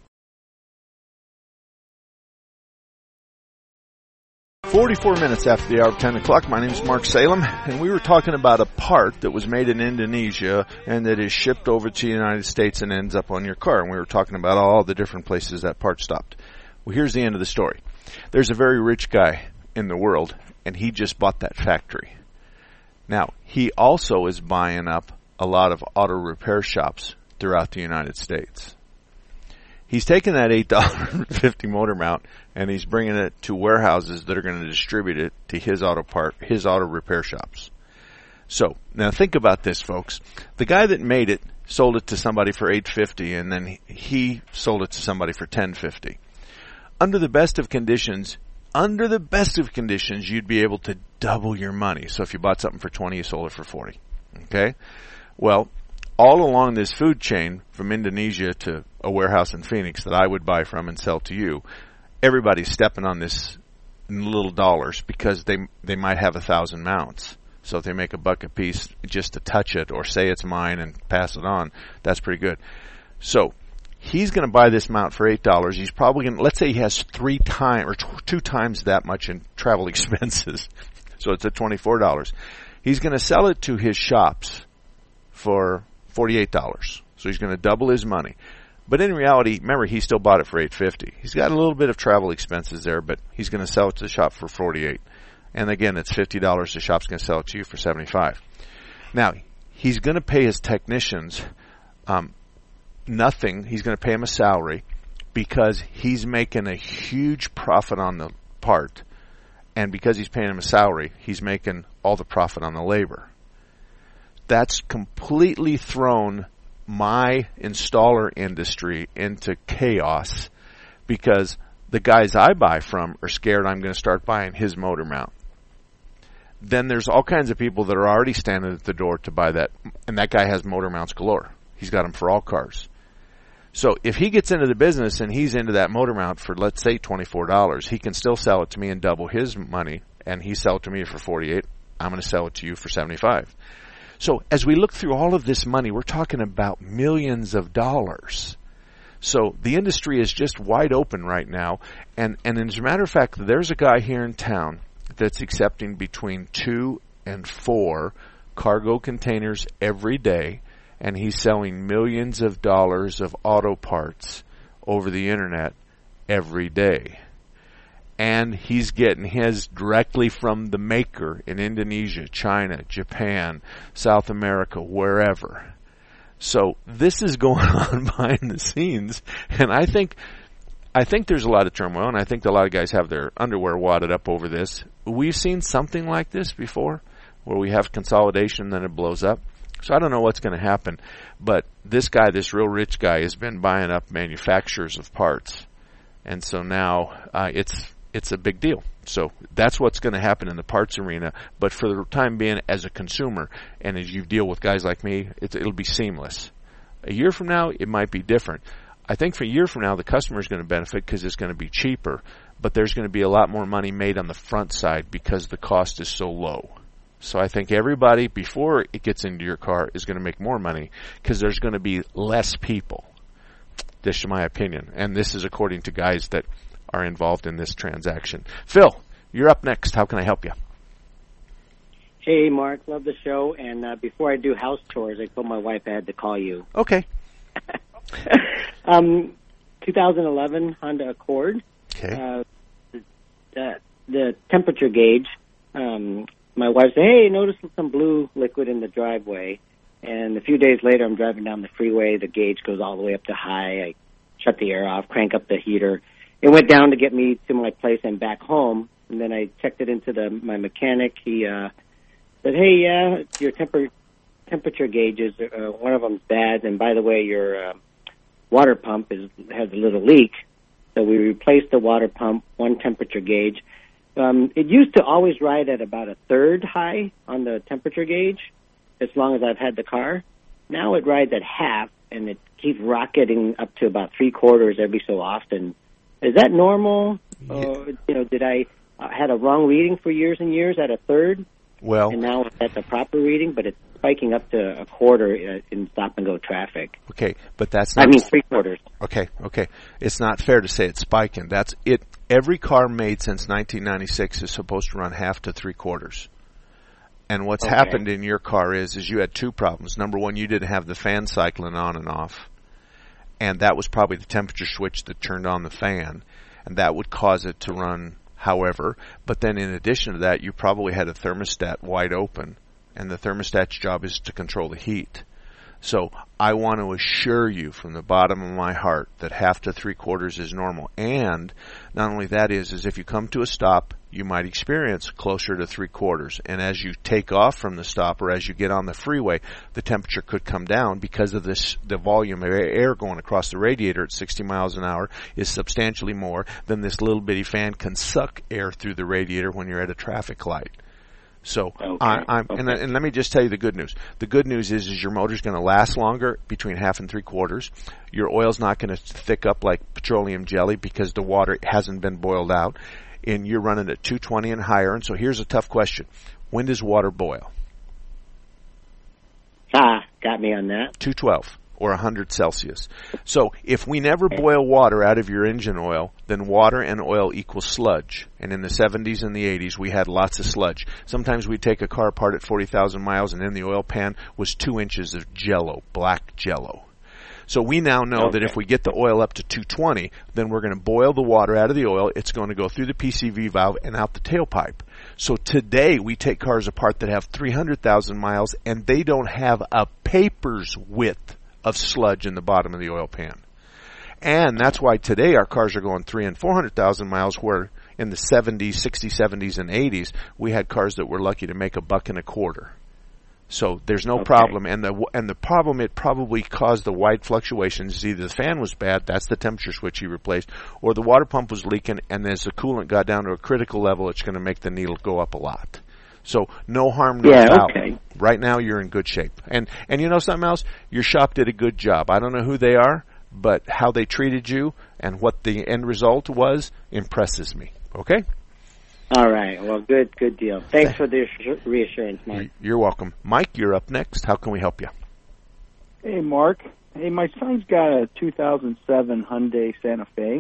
forty-four minutes after the hour of ten o'clock, my name is Mark Salem, and we were talking about a part that was made in Indonesia and that is shipped over to the United States and ends up on your car. And we were talking about all the different places that part stopped. Well, here's the end of the story. There's a very rich guy in the world, and he just bought that factory. Now, he also is buying up a lot of auto repair shops throughout the United States. He's taking that eight dollars and fifty cents motor mount and he's bringing it to warehouses that are going to distribute it to his auto part, his auto repair shops. So, now think about this, folks. The guy that made it sold it to somebody for eight dollars and fifty cents and then he sold it to somebody for ten dollars and fifty cents. Under the best of conditions, under the best of conditions, you'd be able to double your money. So if you bought something for twenty dollars, you sold it for forty dollars. Okay? Well, all along this food chain from Indonesia to a warehouse in Phoenix that I would buy from and sell to you, everybody's stepping on this in little dollars because they they might have a thousand mounts. So if they make a buck a piece just to touch it or say it's mine and pass it on, that's pretty good. So he's going to buy this mount for eight dollars. He's probably going to, let's say he has three times or t- two times that much in travel expenses. So it's at twenty-four dollars. He's going to sell it to his shops for forty-eight dollars. So he's going to double his money. But in reality, remember, he still bought it for eight dollars and fifty cents. He's got a little bit of travel expenses there, but he's going to sell it to the shop for forty-eight dollars. And again, it's fifty dollars. The shop's going to sell it to you for seventy-five dollars. Now, he's going to pay his technicians um, nothing. He's going to pay them a salary because he's making a huge profit on the part. And because he's paying him a salary, he's making all the profit on the labor. That's completely thrown my installer industry into chaos because the guys I buy from are scared I'm going to start buying his motor mount. Then there's all kinds of people that are already standing at the door to buy that, and that guy has motor mounts galore. He's got them for all cars. So if he gets into the business and he's into that motor mount for, let's say, twenty-four dollars, he can still sell it to me and double his money, and he sell it to me for forty-eight dollars. I'm going to sell it to you for seventy-five dollars. So as we look through all of this money, we're talking about millions of dollars. So the industry is just wide open right now. And, and as a matter of fact, there's a guy here in town that's accepting between two and four cargo containers every day. And he's selling millions of dollars of auto parts over the internet every day. And he's getting his directly from the maker in Indonesia, China, Japan, South America, wherever. So this is going on behind the scenes, and I think I think there's a lot of turmoil, and I think a lot of guys have their underwear wadded up over this. We've seen something like this before, where we have consolidation, then it blows up. So I don't know what's going to happen, but this guy, this real rich guy, has been buying up manufacturers of parts, and so now uh, it's It's a big deal. So that's what's going to happen in the parts arena. But for the time being, as a consumer, and as you deal with guys like me, it's, it'll be seamless. A year from now, it might be different. I think for a year from now, the customer is going to benefit because it's going to be cheaper. But there's going to be a lot more money made on the front side because the cost is so low. So I think everybody, before it gets into your car, is going to make more money because there's going to be less people. This is my opinion. And this is according to guys that are involved in this transaction. Phil, you're up next. How can I help you? Hey, Mark. Love the show. And uh, before I do house chores, I told my wife I had to call you. Okay. um, twenty eleven Honda Accord. Okay. Uh, the, the temperature gauge. Um, my wife said, hey, notice some blue liquid in the driveway. And a few days later, I'm driving down the freeway. The gauge goes all the way up to high. I shut the air off, crank up the heater. It went down to get me to my place and back home, and then I checked it into the my mechanic. He uh, said, hey, yeah, your temper, temperature gauges, uh, one of them's bad, and by the way, your uh, water pump is has a little leak. So we replaced the water pump, one temperature gauge. Um, it used to always ride at about a third high on the temperature gauge, as long as I've had the car. Now it rides at half, and it keeps rocketing up to about three quarters every so often. Is that normal? Yeah. Or, you know, did I uh, had a wrong reading for years and years at a third? Well, and now it's at the proper reading, but it's spiking up to a quarter in stop-and-go traffic. Okay, but that's not... I mean, three quarters. Okay, okay. It's not fair to say it's spiking. That's it. Every car made since nineteen ninety-six is supposed to run half to three quarters. And what's okay. happened in your car is, is you had two problems. Number one, you didn't have the fan cycling on and off. And that was probably the temperature switch that turned on the fan. And that would cause it to run however. But then in addition to that, you probably had a thermostat wide open. And the thermostat's job is to control the heat. So I want to assure you from the bottom of my heart that half to three quarters is normal. And not only that is, is if you come to a stop, you might experience closer to three quarters. And as you take off from the stop or as you get on the freeway, the temperature could come down because of this, the volume of air going across the radiator at sixty miles an hour is substantially more than this little bitty fan can suck air through the radiator when you're at a traffic light. So, okay. I, I'm, okay. and, and let me just tell you the good news. The good news is, is your motor's going to last longer, between half and three quarters. Your oil's not going to thick up like petroleum jelly because the water hasn't been boiled out. And you're running at two twenty and higher. And so here's a tough question. When does water boil? Ah, got me on that. two twelve. Or one hundred Celsius. So if we never boil water out of your engine oil, then water and oil equals sludge. And in the seventies and the eighties, we had lots of sludge. Sometimes we'd take a car apart at forty thousand miles, and in the oil pan was two inches of jello, black jello. So we now know okay. that if we get the oil up to two twenty, then we're going to boil the water out of the oil. It's going to go through the P C V valve and out the tailpipe. So today we take cars apart that have three hundred thousand miles, and they don't have a paper's width of sludge in the bottom of the oil pan. And that's why today our cars are going three and four hundred thousand miles, where in the seventies, sixties, seventies, and eighties, we had cars that were lucky to make a buck and a quarter. So there's no okay. problem. And the and the problem, it probably caused the wide fluctuations. Either the fan was bad, that's the temperature switch you replaced, or the water pump was leaking, and as the coolant got down to a critical level, it's going to make the needle go up a lot. So no harm, no yeah, foul. Okay. Right now you're in good shape. And and you know something else? Your shop did a good job. I don't know who they are, but how they treated you and what the end result was impresses me. Okay? All right. Well, good good deal. Thanks for the reassurance, Mike. You're welcome. Mike, you're up next. How can we help you? Hey, Mark. Hey, my son's got a two thousand seven Hyundai Santa Fe,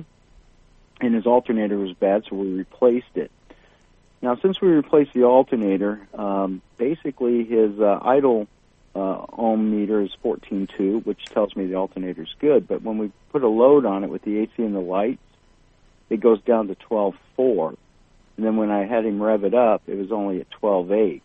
and his alternator was bad, so we replaced it. Now, since we replaced the alternator, um, basically his uh, idle uh, ohm meter is fourteen two, which tells me the alternator's good. But when we put a load on it with the A C and the lights, it goes down to twelve four. And then when I had him rev it up, it was only at twelve eight.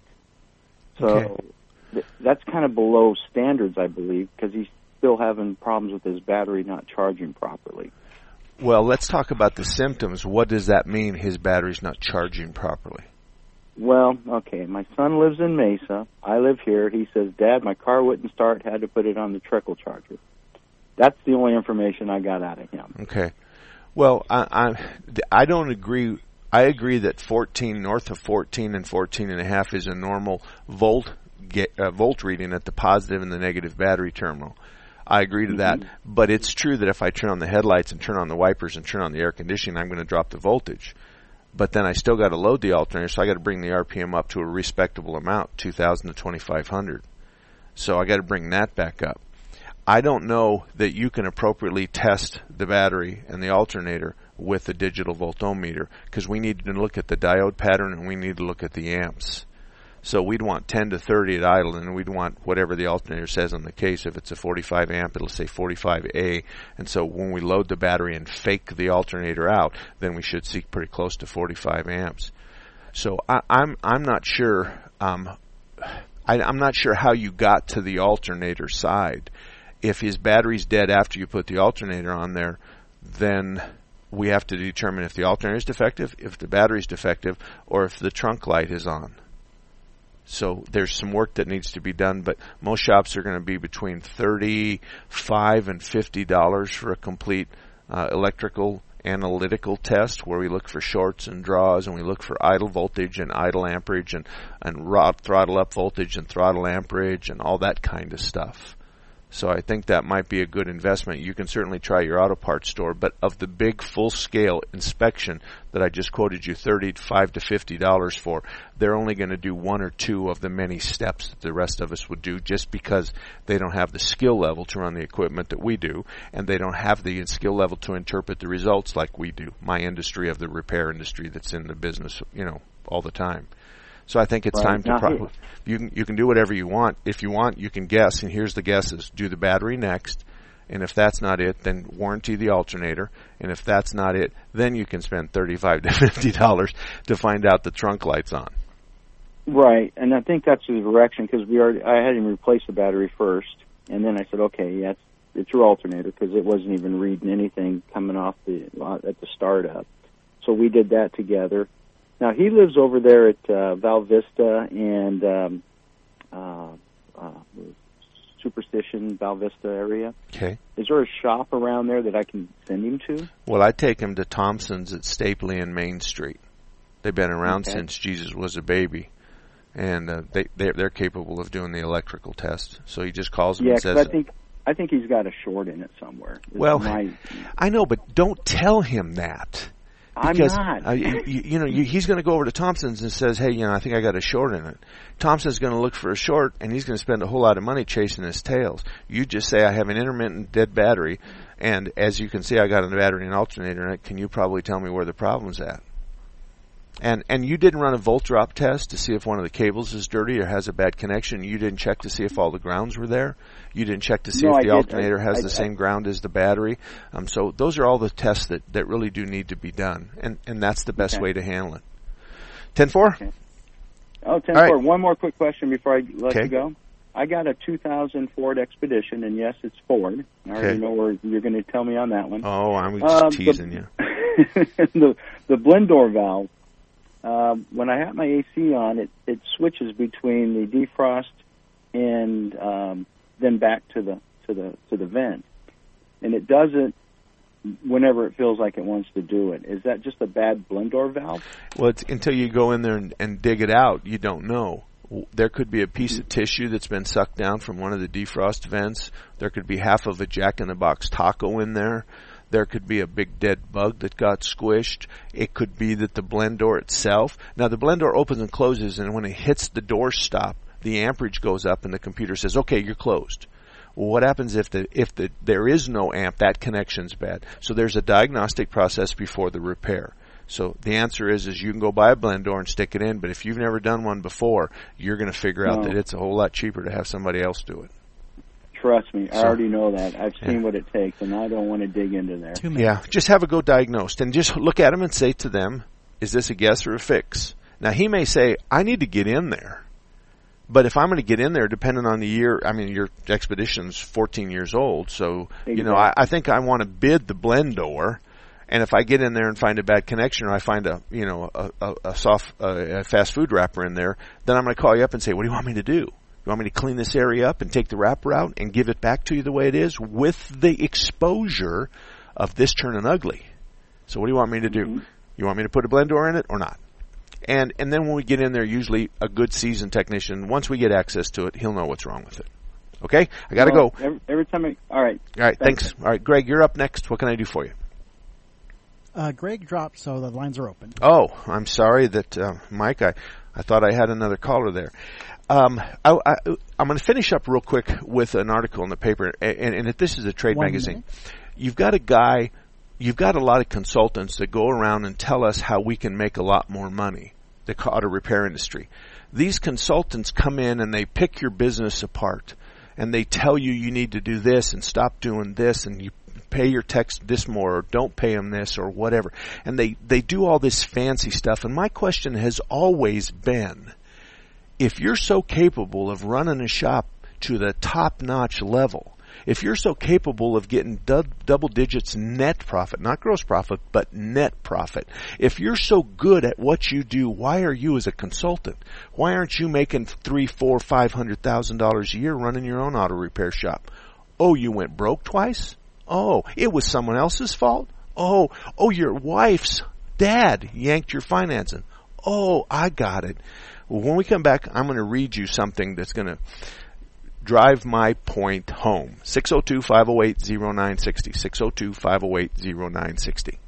So okay. th- that's kind of below standards, I believe, because he's still having problems with his battery not charging properly. Well, let's talk about the symptoms. What does that mean, his battery's not charging properly? Well, okay, my son lives in Mesa. I live here. He says, Dad, my car wouldn't start, had to put it on the trickle charger. That's the only information I got out of him. Okay. Well, I I, I don't agree. I agree that fourteen, north of fourteen and fourteen and a half is a normal volt, get, uh, volt reading at the positive and the negative battery terminal. I agree to that, mm-hmm. but it's true that if I turn on the headlights and turn on the wipers and turn on the air conditioning, I'm going to drop the voltage. But then I still got to load the alternator, so I got to bring the R P M up to a respectable amount, two thousand to twenty-five hundred. So I got to bring that back up. I don't know that you can appropriately test the battery and the alternator with a digital voltometer, because we need to look at the diode pattern and we need to look at the amps. So we'd want ten to thirty at idle, and we'd want whatever the alternator says on the case. If it's a forty-five amp, it'll say forty-five A. And so when we load the battery and fake the alternator out, then we should see pretty close to forty-five amps. So I, I'm I'm not sure. Um, I, I'm not sure how you got to the alternator side. If his battery's dead after you put the alternator on there, then we have to determine if the alternator is defective, if the battery's defective, or if the trunk light is on. So there's some work that needs to be done, but most shops are going to be between thirty-five and fifty dollars for a complete uh, electrical analytical test where we look for shorts and draws, and we look for idle voltage and idle amperage and, and rod, throttle up voltage and throttle amperage and all that kind of stuff. So I think that might be a good investment. You can certainly try your auto parts store, but of the big full-scale inspection that I just quoted you thirty-five to fifty dollars for, they're only going to do one or two of the many steps that the rest of us would do, just because they don't have the skill level to run the equipment that we do, and they don't have the skill level to interpret the results like we do, my industry of the repair industry that's in the business, you know, all the time. So I think it's right. time to pro- you can you can do whatever you want. If you want, you can guess, and here's the guesses. Do the battery next, and if that's not it, then warranty the alternator, and if that's not it, then you can spend thirty-five to fifty dollars to find out the trunk light's on. Right, and I think that's the direction, because we already I had him replace the battery first, and then I said, okay, yeah, it's, it's your alternator, because it wasn't even reading anything coming off the at the startup. So we did that together. Now, he lives over there at uh, Val Vista and um, uh, uh, Superstition, Val Vista area. Okay. Is there a shop around there that I can send him to? Well, I take him to Thompson's at Stapley and Main Street. They've been around okay. since Jesus was a baby, and uh, they they're, they're capable of doing the electrical test. So he just calls them yeah, and says, I think I think he's got a short in it somewhere. It's well, my, I know, but don't tell him that. Because, I'm not. uh, you, you know, you, he's going to go over to Thompson's and says, hey, you know, I think I got a short in it. Thompson's going to look for a short, and he's going to spend a whole lot of money chasing his tails. You just say, I have an intermittent dead battery, and as you can see, I got a battery and alternator in it. Can you probably tell me where the problem's at? And and you didn't run a volt drop test to see if one of the cables is dirty or has a bad connection. You didn't check to see if all the grounds were there. You didn't check to see no, if I the did. alternator I, has I, the I, same ground as the battery. Um, so those are all the tests that, that really do need to be done, and and that's the best okay. way to handle it. ten four? Okay. Oh, ten four. Right. One more quick question before I let okay. you go. I got a two thousand Ford Expedition, and yes, it's Ford. I already okay. know where you're going to tell me on that one. Oh, I'm just um, teasing the, you. the the blend door valve. Um, when I have my A C on, it, it switches between the defrost and um, then back to the to the to the vent, and it does it whenever it feels like it wants to do it. Is that just a bad blend door valve? Well, it's, until you go in there and, and dig it out, you don't know. There could be a piece of tissue that's been sucked down from one of the defrost vents. There could be half of a Jack-in-the-Box taco in there. There could be a big dead bug that got squished. It could be that the blend door itself. Now, the blend door opens and closes, and when it hits the door stop, the amperage goes up, and the computer says, okay, you're closed. Well, what happens if the if the there is no amp? That connection's bad. So there's a diagnostic process before the repair. So the answer is, is you can go buy a blend door and stick it in, but if you've never done one before, you're going to figure no. out that it's a whole lot cheaper to have somebody else do it. Trust me, I so, already know that. I've seen yeah. what it takes, and I don't want to dig into there. Yeah, just have it go diagnosed, and just look at them and say to them, is this a guess or a fix? Now, he may say, I need to get in there. But if I'm going to get in there, depending on the year, I mean, your Expedition's fourteen years old, so, exactly. you know, I, I think I want to bid the blend door, and if I get in there and find a bad connection, or I find a, you know, a, a, a soft, uh, a fast food wrapper in there, then I'm going to call you up and say, what do you want me to do? You want me to clean this area up and take the wrapper out and give it back to you the way it is with the exposure of this turning ugly? So what do you want me to do? Mm-hmm. You want me to put a blend door in it or not? And and then when we get in there, usually a good seasoned technician, once we get access to it, he'll know what's wrong with it. Okay? I got to well, go. Every, every time I... All right. All right, thanks. thanks. All right, Greg, you're up next. What can I do for you? Uh, Greg dropped, so the lines are open. Oh, I'm sorry that, uh, Mike, I, I thought I had another caller there. Um, I, I, I'm going to finish up real quick with an article in the paper, and, and this is a trade One magazine. minute. You've got a guy, you've got a lot of consultants that go around and tell us how we can make a lot more money, the auto repair industry. These consultants come in and they pick your business apart, and they tell you you need to do this and stop doing this, and you pay your techs this more, or don't pay them this, or whatever. And they, they do all this fancy stuff. And my question has always been, if you're so capable of running a shop to the top-notch level, if you're so capable of getting du- double digits net profit, not gross profit, but net profit, if you're so good at what you do, why are you as a consultant? Why aren't you making three, four, five hundred thousand dollars a year running your own auto repair shop? Oh, you went broke twice? Oh, it was someone else's fault? Oh, oh, your wife's dad yanked your financing. Oh, I got it. Well, when we come back, I'm going to read you something that's going to drive my point home. six oh two, five oh eight, oh nine six oh. six oh two, five oh eight, oh nine six oh.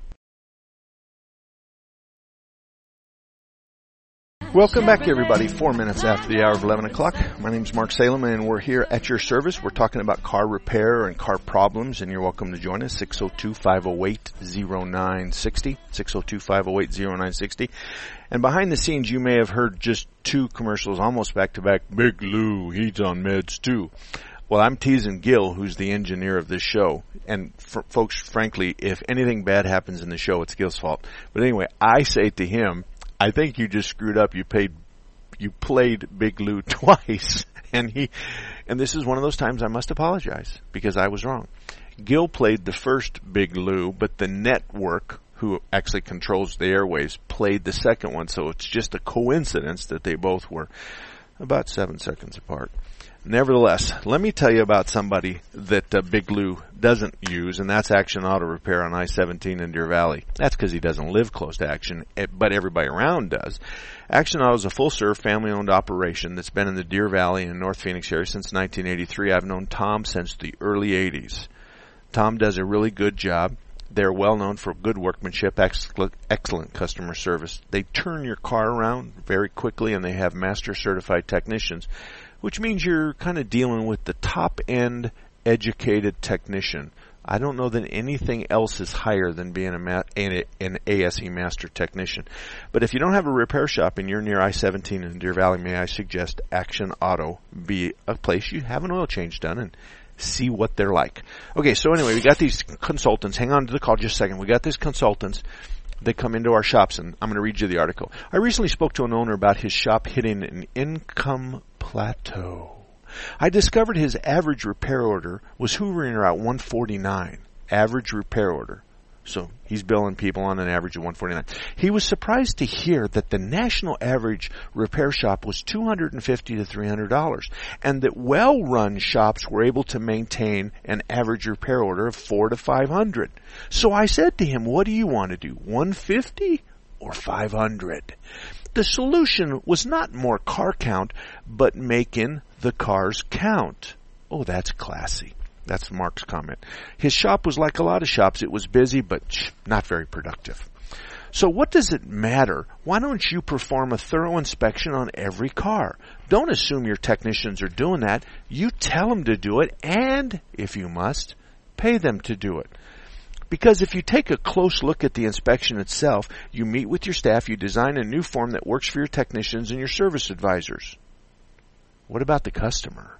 Welcome back, everybody. Four minutes after the hour of eleven o'clock. My name is Mark Salem, and we're here at your service. We're talking about car repair and car problems, and you're welcome to join us. six oh two, five oh eight, oh nine six oh. six oh two, five oh eight, oh nine six oh. And behind the scenes, you may have heard just two commercials, almost back to back. Big Lou, he's on meds too. Well, I'm teasing Gil, who's the engineer of this show. And for, folks, frankly, if anything bad happens in the show, it's Gil's fault. But anyway, I say to him, I think you just screwed up. You paid, you played Big Lou twice, and he, and this is one of those times I must apologize because I was wrong. Gil played the first Big Lou, but the network, who actually controls the airwaves, played the second one. So it's just a coincidence that they both were about seven seconds apart. Nevertheless, let me tell you about somebody that uh, Big Lou doesn't use, and that's Action Auto Repair on I seventeen in Deer Valley. That's because he doesn't live close to Action, but everybody around does. Action Auto is a full-serve, family-owned operation that's been in the Deer Valley and North Phoenix area since nineteen eighty-three. I've known Tom since the early eighties. Tom does a really good job. They're well known for good workmanship, excellent, excellent customer service. They turn your car around very quickly, and they have master certified technicians, which means you're kind of dealing with the top-end educated technician. I don't know that anything else is higher than being a ma- an, an A S E master technician. But if you don't have a repair shop and you're near I seventeen in Deer Valley, may I suggest Action Auto be a place you have an oil change done and see what they're like. Okay, so anyway, we got these consultants. Hang on to the call just a second. We got these consultants. They come into our shops, and I'm going to read you the article. I recently spoke to an owner about his shop hitting an income plateau. I discovered his average repair order was hovering around one forty-nine. Average repair order. So he's billing people on an average of one forty-nine. He was surprised to hear that the national average repair shop was two hundred fifty to three hundred dollars, and that well-run shops were able to maintain an average repair order of four to five hundred. So I said to him, "What do you want to do? one fifty or five hundred?" The solution was not more car count, but making the cars count. Oh, that's classy. That's Mark's comment. His shop was like a lot of shops. It was busy, but shh, not very productive. So what does it matter? Why don't you perform a thorough inspection on every car? Don't assume your technicians are doing that. You tell them to do it, and, if you must, pay them to do it. Because if you take a close look at the inspection itself, you meet with your staff, you design a new form that works for your technicians and your service advisors. What about the customer?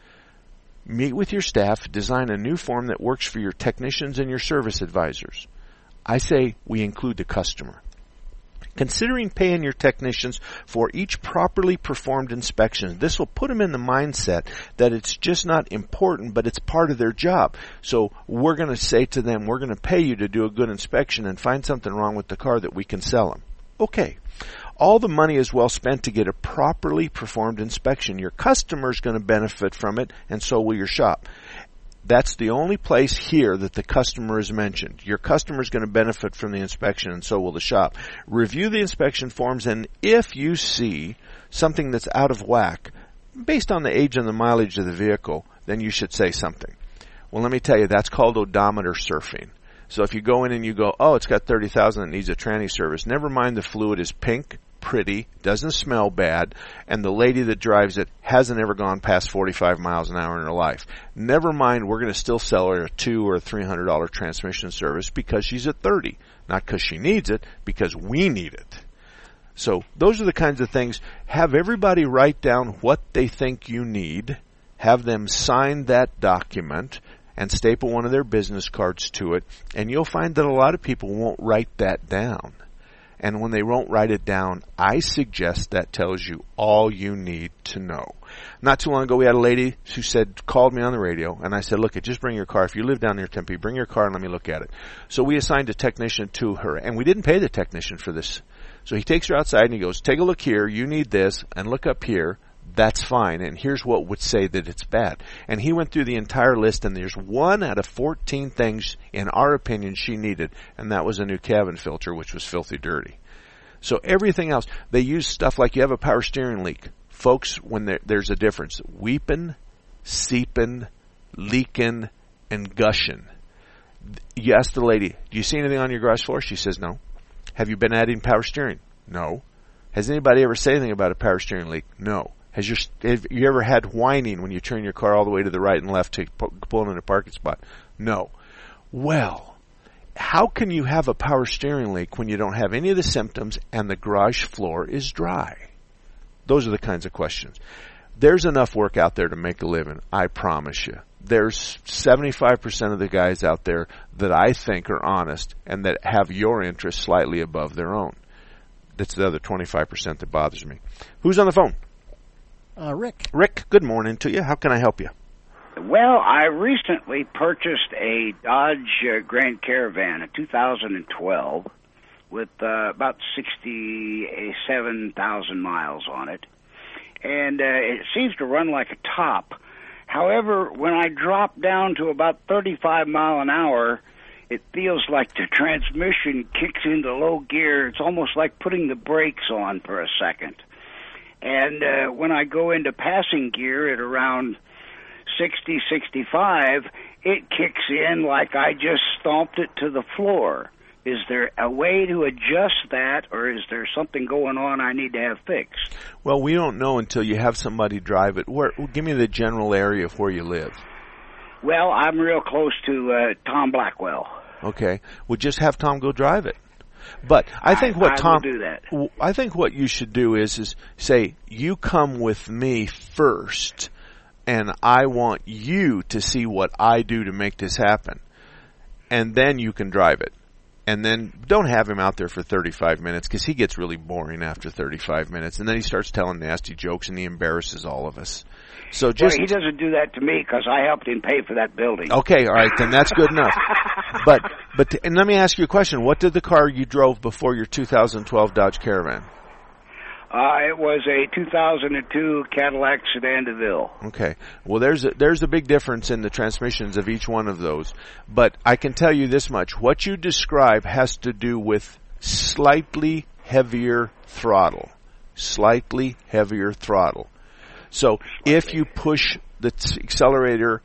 Meet with your staff, design a new form that works for your technicians and your service advisors. I say we include the customer. Considering paying your technicians for each properly performed inspection, this will put them in the mindset that it's just not important, but it's part of their job. So we're going to say to them, we're going to pay you to do a good inspection and find something wrong with the car that we can sell them. Okay. All the money is well spent to get a properly performed inspection. Your customer's going to benefit from it, and so will your shop. That's the only place here that the customer is mentioned. Your customer is going to benefit from the inspection, and so will the shop. Review the inspection forms, and if you see something that's out of whack, based on the age and the mileage of the vehicle, then you should say something. Well, let me tell you, that's called odometer surfing. So if you go in and you go, oh, it's got thirty thousand, it needs a tranny service, never mind the fluid is pink, pretty, doesn't smell bad, and the lady that drives it hasn't ever gone past forty-five miles an hour in her life. Never mind, we're going to still sell her a two or a three hundred dollars transmission service because she's at thirty. Not because she needs it, because we need it. So those are the kinds of things. Have everybody write down what they think you need. Have them sign that document and staple one of their business cards to it, and you'll find that a lot of people won't write that down. And when they won't write it down, I suggest that tells you all you need to know. Not too long ago, we had a lady who said, called me on the radio, and I said, look, just bring your car. If you live down near Tempe, bring your car and let me look at it. So we assigned a technician to her, and we didn't pay the technician for this. So he takes her outside and he goes, take a look here, you need this, and look up here. that's fine. And here's what would say that it's bad. And he went through the entire list, and there's one out of fourteen things, in our opinion, she needed, and that was a new cabin filter, which was filthy dirty. So everything else, they use stuff like you have a power steering leak. Folks, when there, there's a difference. Weeping, seeping, leaking, and gushing. You ask the lady, do you see anything on your garage floor? She says no. Have you been adding power steering? No. Has anybody ever said anything about a power steering leak? No. Has your, have you ever had whining when you turn your car all the way to the right and left to pull in a parking spot? No. Well, how can you have a power steering leak when you don't have any of the symptoms and the garage floor is dry? Those are the kinds of questions. There's enough work out there to make a living, I promise you. There's seventy-five percent of the guys out there that I think are honest and that have your interest slightly above their own. That's the other twenty-five percent that bothers me. Who's on the phone? Uh, Rick. Rick, good morning to you. How can I help you? Well, I recently purchased a Dodge uh, Grand Caravan, a two thousand twelve, with uh, about sixty-seven thousand miles on it. And uh, it seems to run like a top. However, when I drop down to about thirty-five mile an hour, it feels like the transmission kicks into low gear. It's almost like putting the brakes on for a second. And uh, when I go into passing gear at around sixty, sixty-five, it kicks in like I just stomped it to the floor. Is there a way to adjust that, or is there something going on I need to have fixed? Well, we don't know until you have somebody drive it. Where, give me the general area of where you live. Well, I'm real close to uh, Tom Blackwell. Okay. Well, just have Tom go drive it. But I think what I, I Tom, will do that. I think what you should do is, is say, you come with me first, and I want you to see what I do to make this happen. And then you can drive it. And then don't have him out there for thirty-five minutes because he gets really boring after thirty-five minutes. And then he starts telling nasty jokes and he embarrasses all of us. So just, well, he doesn't do that to me because I helped him pay for that building. Okay, all right, then that's good enough. But, but, and let me ask you a question. What did the car you drove before your two thousand twelve Dodge Caravan? Uh, it was a two thousand two Cadillac Sedan DeVille. Okay. Well, there's a, there's a big difference in the transmissions of each one of those. But I can tell you this much. What you describe has to do with slightly heavier throttle. Slightly heavier throttle. So if you push the t- accelerator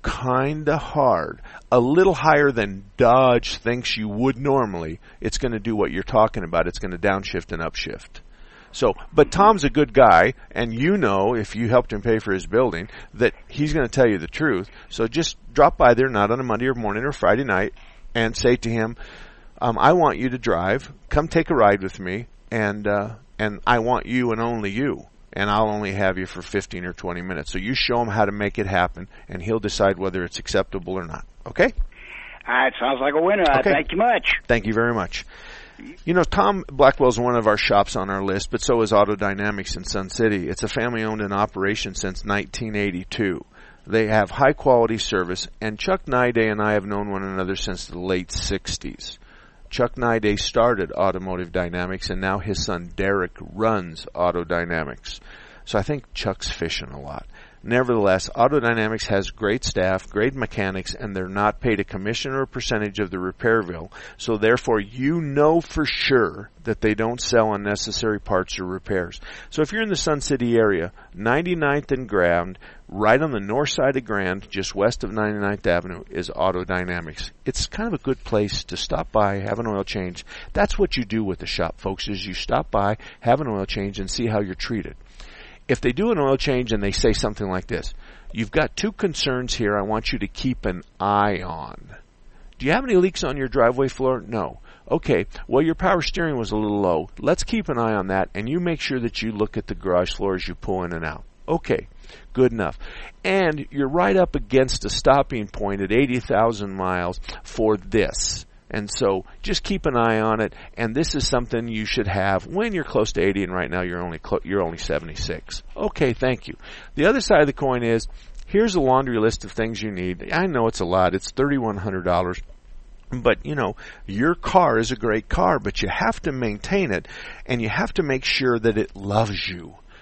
kind of hard, a little higher than Dodge thinks you would normally, it's going to do what you're talking about. It's going to downshift and upshift. So, but Tom's a good guy, and you know, if you helped him pay for his building, that he's going to tell you the truth. So just drop by there, not on a Monday or morning or Friday night, and say to him, um, I want you to drive. Come take a ride with me, and uh, and I want you and only you. And I'll only have you for fifteen or twenty minutes. So you show him how to make it happen, and he'll decide whether it's acceptable or not. Okay? All right, sounds like a winner. Okay. Thank you much. Thank you very much. You know, Tom Blackwell's one of our shops on our list, but so is Auto Dynamics in Sun City. It's a family-owned in operation since nineteen eighty-two. They have high-quality service, and Chuck Naiday and I have known one another since the late sixties. Chuck Naiday started Automotive Dynamics, and now his son Derek runs Auto Dynamics. So I think Chuck's fishing a lot. Nevertheless, Auto Dynamics has great staff, great mechanics, and they're not paid a commission or a percentage of the repair bill. So therefore, you know for sure that they don't sell unnecessary parts or repairs. So if you're in the Sun City area, ninety-ninth and Grand, right on the north side of Grand, just west of ninety-ninth Avenue, is Auto Dynamics. It's kind of a good place to stop by, have an oil change. That's what you do with the shop, folks, is you stop by, have an oil change, and see how you're treated. If they do an oil change and they say something like this, you've got two concerns here I want you to keep an eye on. Do you have any leaks on your driveway floor? No. Okay, well, your power steering was a little low. Let's keep an eye on that, and you make sure that you look at the garage floor as you pull in and out. Okay, good enough. And you're right up against a stopping point at eighty thousand miles for this. And so just keep an eye on it, and this is something you should have when you're close to eighty, and right now you're only clo- you're only seventy-six. Okay, thank you. The other side of the coin is, here's a laundry list of things you need. I know it's a lot. It's thirty-one hundred dollars. But, you know, your car is a great car, but you have to maintain it, and you have to make sure that it loves you.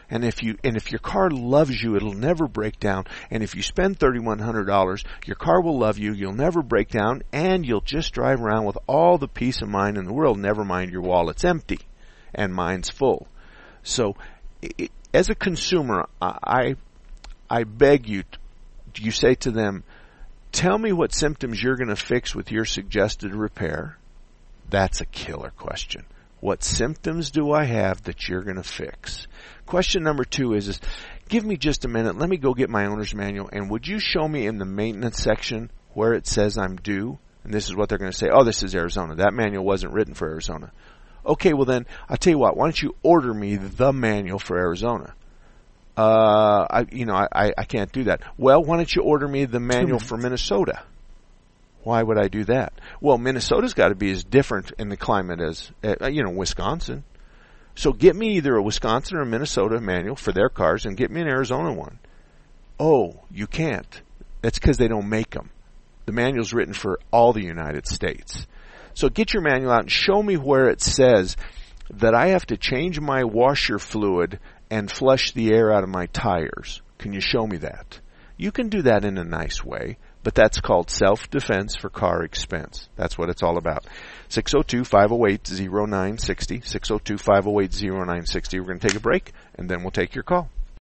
And if you and if your car loves you, it'll never break down. And if you spend thirty-one hundred dollars, your car will love you. You'll never break down, and you'll just drive around with all the peace of mind in the world. Never mind your wallet's empty, and mine's full. So, it, as a consumer, I I beg you, you say to them, tell me what symptoms you're going to fix with your suggested repair. That's a killer question. What symptoms do I have that you're going to fix? Question number two is, is, give me just a minute. Let me go get my owner's manual, and would you show me in the maintenance section where it says I'm due? And this is what they're going to say. Oh, this is Arizona. That manual wasn't written for Arizona. Okay, well then, I'll tell you what. Why don't you order me the manual for Arizona? Uh, I, you know, I, I can't do that. Well, why don't you order me the manual for Minnesota? Why would I do that? Well, Minnesota's got to be as different in the climate as, uh, you know, Wisconsin. So get me either a Wisconsin or a Minnesota manual for their cars and get me an Arizona one. Oh, you can't. That's because they don't make them. The manual's written for all the United States. So get your manual out and show me where it says that I have to change my washer fluid and flush the air out of my tires. Can you show me that? You can do that in a nice way. But that's called self-defense for car expense. That's what it's all about. six oh two, five oh eight, oh nine six oh, six oh two, five oh eight, oh nine six oh. We're going to take a break, and then we'll take your call.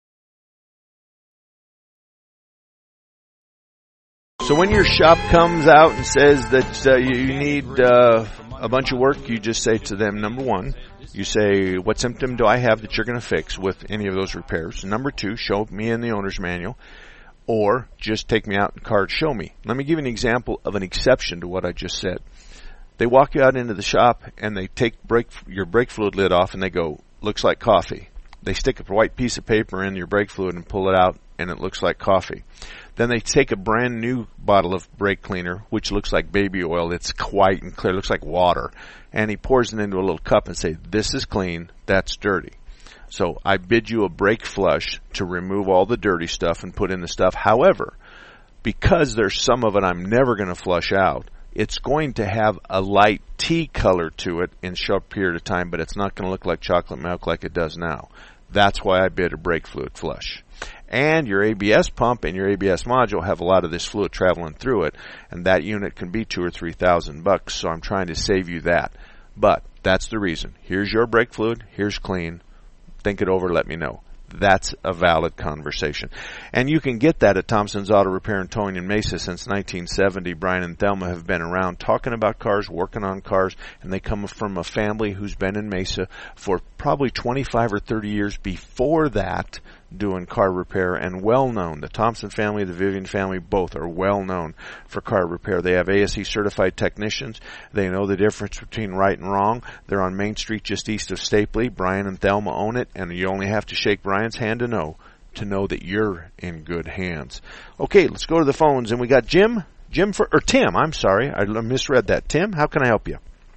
So when your shop comes out and says that uh, you need uh, a bunch of work, you just say to them, number one, you say, what symptom do I have that you're going to fix with any of those repairs? Number two, show me in the owner's manual. Or just take me out and card show me. Let me give you an example of an exception to what I just said. They walk you out into the shop and they take brake, your brake fluid lid off and they go, looks like coffee. They stick a white piece of paper in your brake fluid and pull it out and it looks like coffee. Then they take a brand new bottle of brake cleaner, which looks like baby oil. It's white and clear, looks like water. And he pours it into a little cup and say, this is clean, that's dirty. So I bid you a brake flush to remove all the dirty stuff and put in the stuff. However, because there's some of it I'm never going to flush out, it's going to have a light tea color to it in a short period of time, but it's not going to look like chocolate milk like it does now. That's why I bid a brake fluid flush. And your A B S pump and your A B S module have a lot of this fluid traveling through it, and that unit can be two or three thousand bucks. So I'm trying to save you that. But that's the reason. Here's your brake fluid. Here's clean. Think it over, let me know. That's a valid conversation. And you can get that at Thompson's Auto Repair and Towing in Mesa since nineteen seventy. Brian and Thelma have been around talking about cars, working on cars, and they come from a family who's been in Mesa for probably twenty-five or thirty years before that doing car repair, and well known. The Thompson family, the Vivian family, both are well known for car repair. They have A S E certified technicians. They know the difference between right and wrong. They're on Main Street just east of Stapley. Brian and Thelma own it, and you only have to shake Brian's hand to know to know that you're in good hands. Okay, let's go to the phones, and we got Jim, Jim for or Tim. I'm sorry, I misread that. Tim, how can I help you?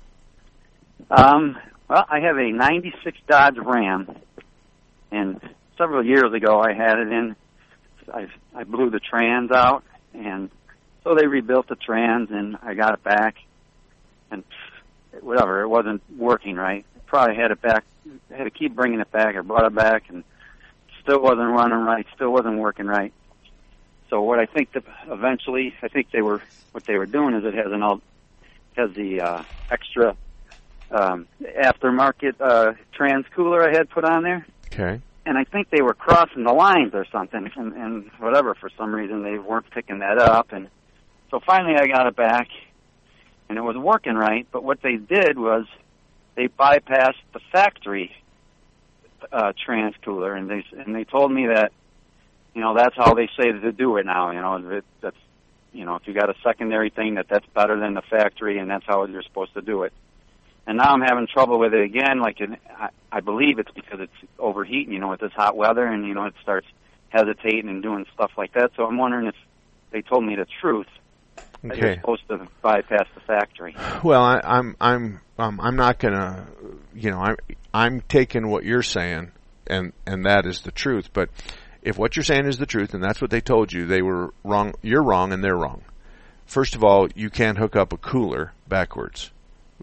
Um, well, I have a ninety-six Dodge Ram, and several years ago, I had it in. I I blew the trans out, and so they rebuilt the trans, and I got it back, and whatever, it wasn't working right. Probably had it back, had to keep bringing it back. I brought it back, and still wasn't running right, still wasn't working right. So what I think that eventually, I think they were what they were doing is it has an all has the uh, extra um, aftermarket uh, trans cooler I had put on there. Okay. And I think they were crossing the lines or something, and, and whatever, for some reason they weren't picking that up. And so finally I got it back, and it was working right, but what they did was they bypassed the factory uh, trans cooler, and they and they told me that, you know, that's how they say to do it now, you know, that, that's, you know, if you got a secondary thing, that that's better than the factory, and that's how you're supposed to do it. And now I'm having trouble with it again. Like, in, I, I believe it's because it's overheating, you know, with this hot weather, and, you know, it starts hesitating and doing stuff like that. So I'm wondering if they told me the truth. Okay. That you're supposed to bypass the factory. Well, I, I'm I'm um, I'm not gonna, you know, I'm I'm taking what you're saying, and and that is the truth. But if what you're saying is the truth, and that's what they told you, they were wrong. You're wrong, and they're wrong. First of all, you can't hook up a cooler backwards.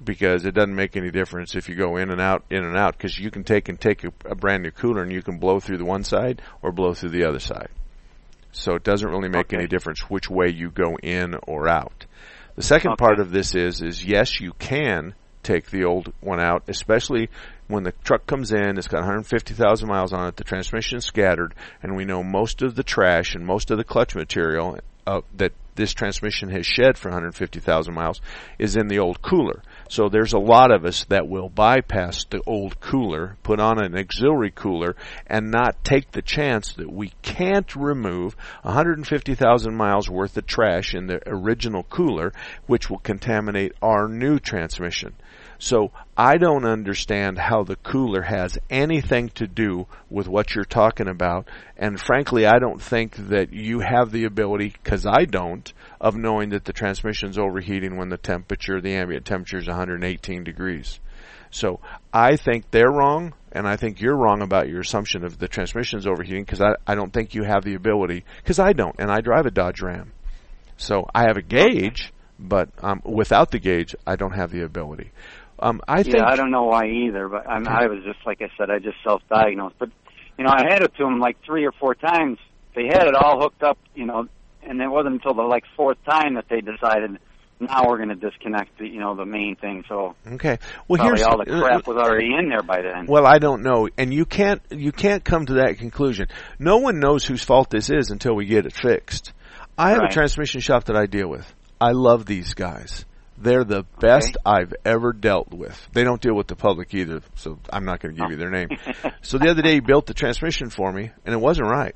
because it doesn't make any difference if you go in and out, in and out, because you can take and take a, a brand new cooler and you can blow through the one side or blow through the other side. So it doesn't really make okay. any difference which way you go in or out. The second okay. part of this is, is yes, you can take the old one out, especially when the truck comes in, it's got one hundred fifty thousand miles on it, the transmission is scattered, and we know most of the trash and most of the clutch material uh, that this transmission has shed for one hundred fifty thousand miles is in the old cooler. So there's a lot of us that will bypass the old cooler, put on an auxiliary cooler, and not take the chance that we can't remove one hundred fifty thousand miles worth of trash in the original cooler, which will contaminate our new transmission. So I don't understand how the cooler has anything to do with what you're talking about. And frankly, I don't think that you have the ability, because I don't, of knowing that the transmission's overheating when the temperature, the ambient temperature is one hundred eighteen degrees. So I think they're wrong, and I think you're wrong about your assumption of the transmission's overheating, because I, I don't think you have the ability, because I don't, and I drive a Dodge Ram. So I have a gauge, but um, without the gauge, I don't have the ability. Um, I think yeah, I don't know why either, but I'm, I was just, like I said, I just self-diagnosed. But, you know, I had it to them like three or four times. They had it all hooked up, you know, and it wasn't until the, like, fourth time that they decided, now we're going to disconnect the, you know, the main thing. So okay, well, probably here's all the crap was already in there by then. Well, I don't know, and you can't you can't come to that conclusion. No one knows whose fault this is until we get it fixed. I have right. a transmission shop that I deal with. I love these guys. They're the best okay. I've ever dealt with. They don't deal with the public either, so I'm not going to give oh. you their name. So the other day he built the transmission for me, and it wasn't right.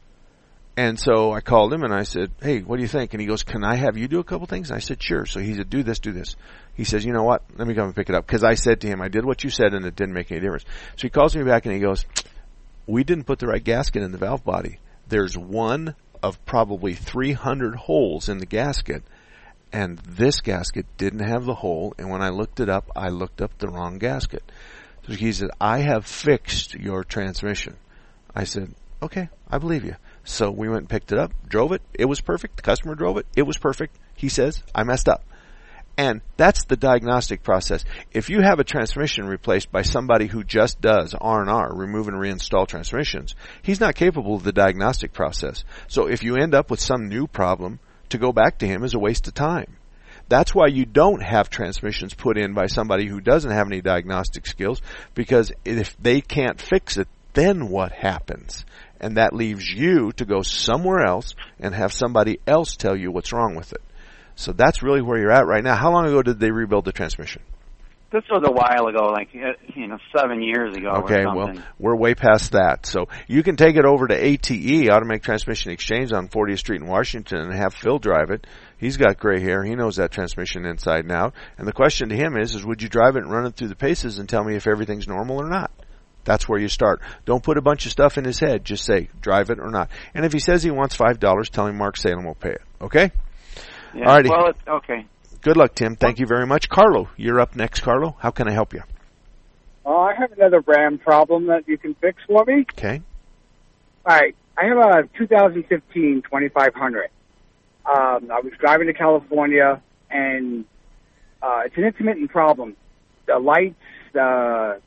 And so I called him and I said, hey, what do you think? And he goes, can I have you do a couple things? And I said, sure. So he said, do this, do this. He says, you know what? Let me come and pick it up. Because I said to him, I did what you said and it didn't make any difference. So he calls me back and he goes, we didn't put the right gasket in the valve body. There's one of probably three hundred holes in the gasket. And this gasket didn't have the hole, and when I looked it up, I looked up the wrong gasket. So he said, I have fixed your transmission. I said, okay, I believe you. So we went and picked it up, drove it. It was perfect. The customer drove it. It was perfect. He says, I messed up. And that's the diagnostic process. If you have a transmission replaced by somebody who just does R and R, remove and reinstall transmissions, he's not capable of the diagnostic process. So if you end up with some new problem, to go back to him is a waste of time. That's why you don't have transmissions put in by somebody who doesn't have any diagnostic skills, because if they can't fix it, then what happens? And that leaves you to go somewhere else and have somebody else tell you what's wrong with it. So that's really where you're at right now. How long ago did they rebuild the transmission? This was a while ago, like, you know, seven years ago okay, or something. well, we're way past that. So you can take it over to A T E, Automatic Transmission Exchange, on fortieth Street in Washington, and have Phil drive it. He's got gray hair. He knows that transmission inside and out. And the question to him is, is would you drive it and run it through the paces and tell me if everything's normal or not? That's where you start. Don't put a bunch of stuff in his head. Just say, drive it or not. And if he says he wants five dollars, tell him Mark Salem will pay it. Okay? Yeah, Alrighty. well, it's, okay. Good luck, Tim. Thank you very much. Carlo, you're up next, Carlo. How can I help you? Uh, I have another Ram problem that you can fix for me. Okay. All right. I have a two thousand fifteen twenty-five hundred. Um, I was driving to California, and uh, it's an intermittent problem. The lights, the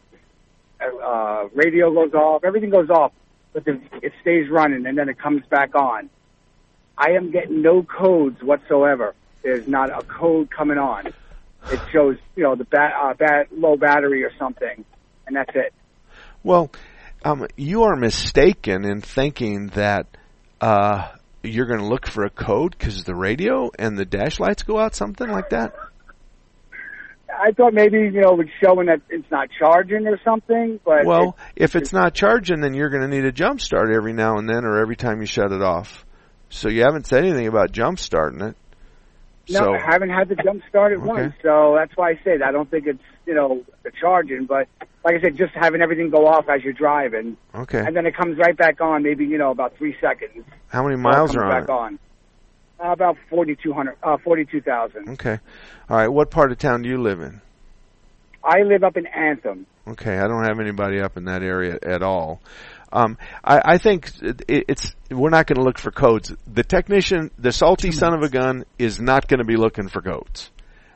uh, radio goes off, everything goes off, but the, it stays running, and then it comes back on. I am getting no codes whatsoever. There's not a code coming on. It shows, you know, the bat, uh, bat, low battery or something, and that's it. Well, um, you are mistaken in thinking that uh, you're going to look for a code because the radio and the dash lights go out, something like that. I thought maybe, you know, it's showing that it's not charging or something. But well, it, if it's, it's not charging, then you're going to need a jump start every now and then, or every time you shut it off. So you haven't said anything about jump starting it. No, so, I haven't had the jump started okay. once, so that's why I said I don't think it's, you know, the charging, but like I said, just having everything go off as you're driving. Okay. And then it comes right back on, maybe, you know, about three seconds. How many miles are on back it? on. Uh, about forty-two hundred, uh, forty-two thousand. Okay. All right, what part of town do you live in? I live up in Anthem. Okay, I don't have anybody up in that area at all. Um, I, I think it, it's we're not going to look for codes. The technician, the salty son of a gun, is not going to be looking for codes.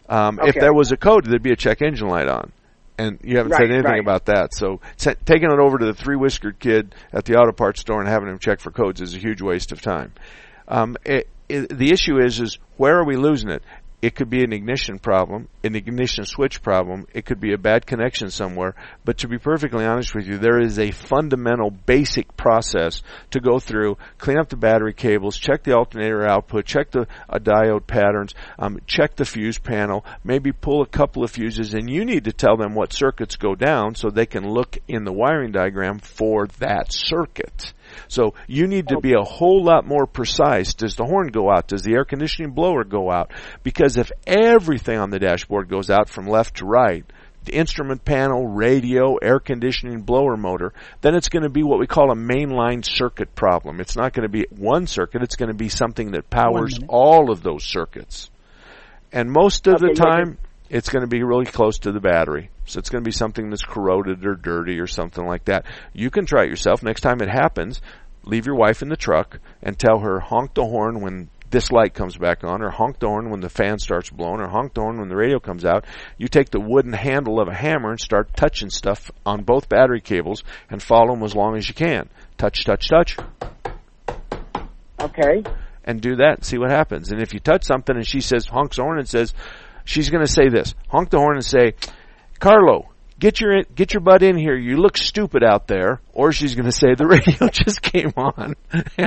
Um, Okay. If there was a code, there'd be a check engine light on. And you haven't Right, said anything right. about that. So t- taking it over to the three-whiskered kid at the auto parts store and having him check for codes is a huge waste of time. Um, it, it, the issue is, is where are we losing it? It could be an ignition problem, an ignition switch problem. It could be a bad connection somewhere. But to be perfectly honest with you, there is a fundamental, basic process to go through, clean up the battery cables, check the alternator output, check the uh, diode patterns, um, check the fuse panel, maybe pull a couple of fuses, and you need to tell them what circuits go down so they can look in the wiring diagram for that circuit. So you need to be a whole lot more precise. Does the horn go out? Does the air conditioning blower go out? Because if everything on the dashboard goes out from left to right, the instrument panel, radio, air conditioning, blower motor, then it's going to be what we call a mainline circuit problem. It's not going to be one circuit. It's going to be something that powers all of those circuits. And most of Okay, the yeah, time, it's going to be really close to the battery. So it's going to be something that's corroded or dirty or something like that. You can try it yourself. Next time it happens, leave your wife in the truck and tell her, honk the horn when this light comes back on, or honk the horn when the fan starts blowing, or honk the horn when the radio comes out. You take the wooden handle of a hammer and start touching stuff on both battery cables and follow them as long as you can. Touch, touch, touch. Okay. And do that and see what happens. And if you touch something and she says, honks the horn and says, she's going to say this, honk the horn and say, Carlo, get your get your butt in here. You look stupid out there. Or she's going to say, the radio just came on.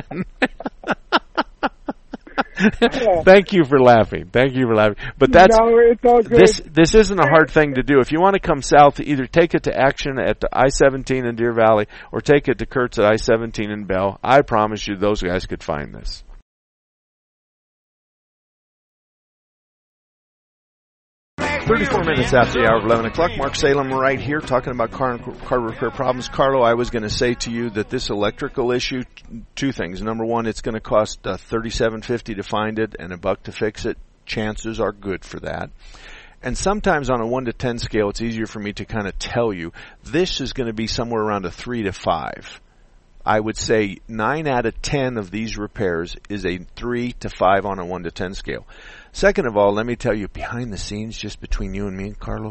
Thank you for laughing. Thank you for laughing. But that's No, it's all good. this. This isn't a hard thing to do. If you want to come south, either take it to Action at the I seventeen in Deer Valley, or take it to Kurt's at I seventeen in Bell. I promise you, those guys could find this. thirty-four minutes after the hour of eleven o'clock. Mark Salem right here talking about car car repair problems. Carlo, I was going to say to you that this electrical issue, two things. Number one, it's going to cost uh, thirty-seven fifty to find it and a buck to fix it. Chances are good for that. And sometimes on a one to ten scale, it's easier for me to kind of tell you this is going to be somewhere around a three to five. I would say nine out of ten of these repairs is a three to five on a one to ten scale. Second of all, let me tell you, behind the scenes, just between you and me and Carlo,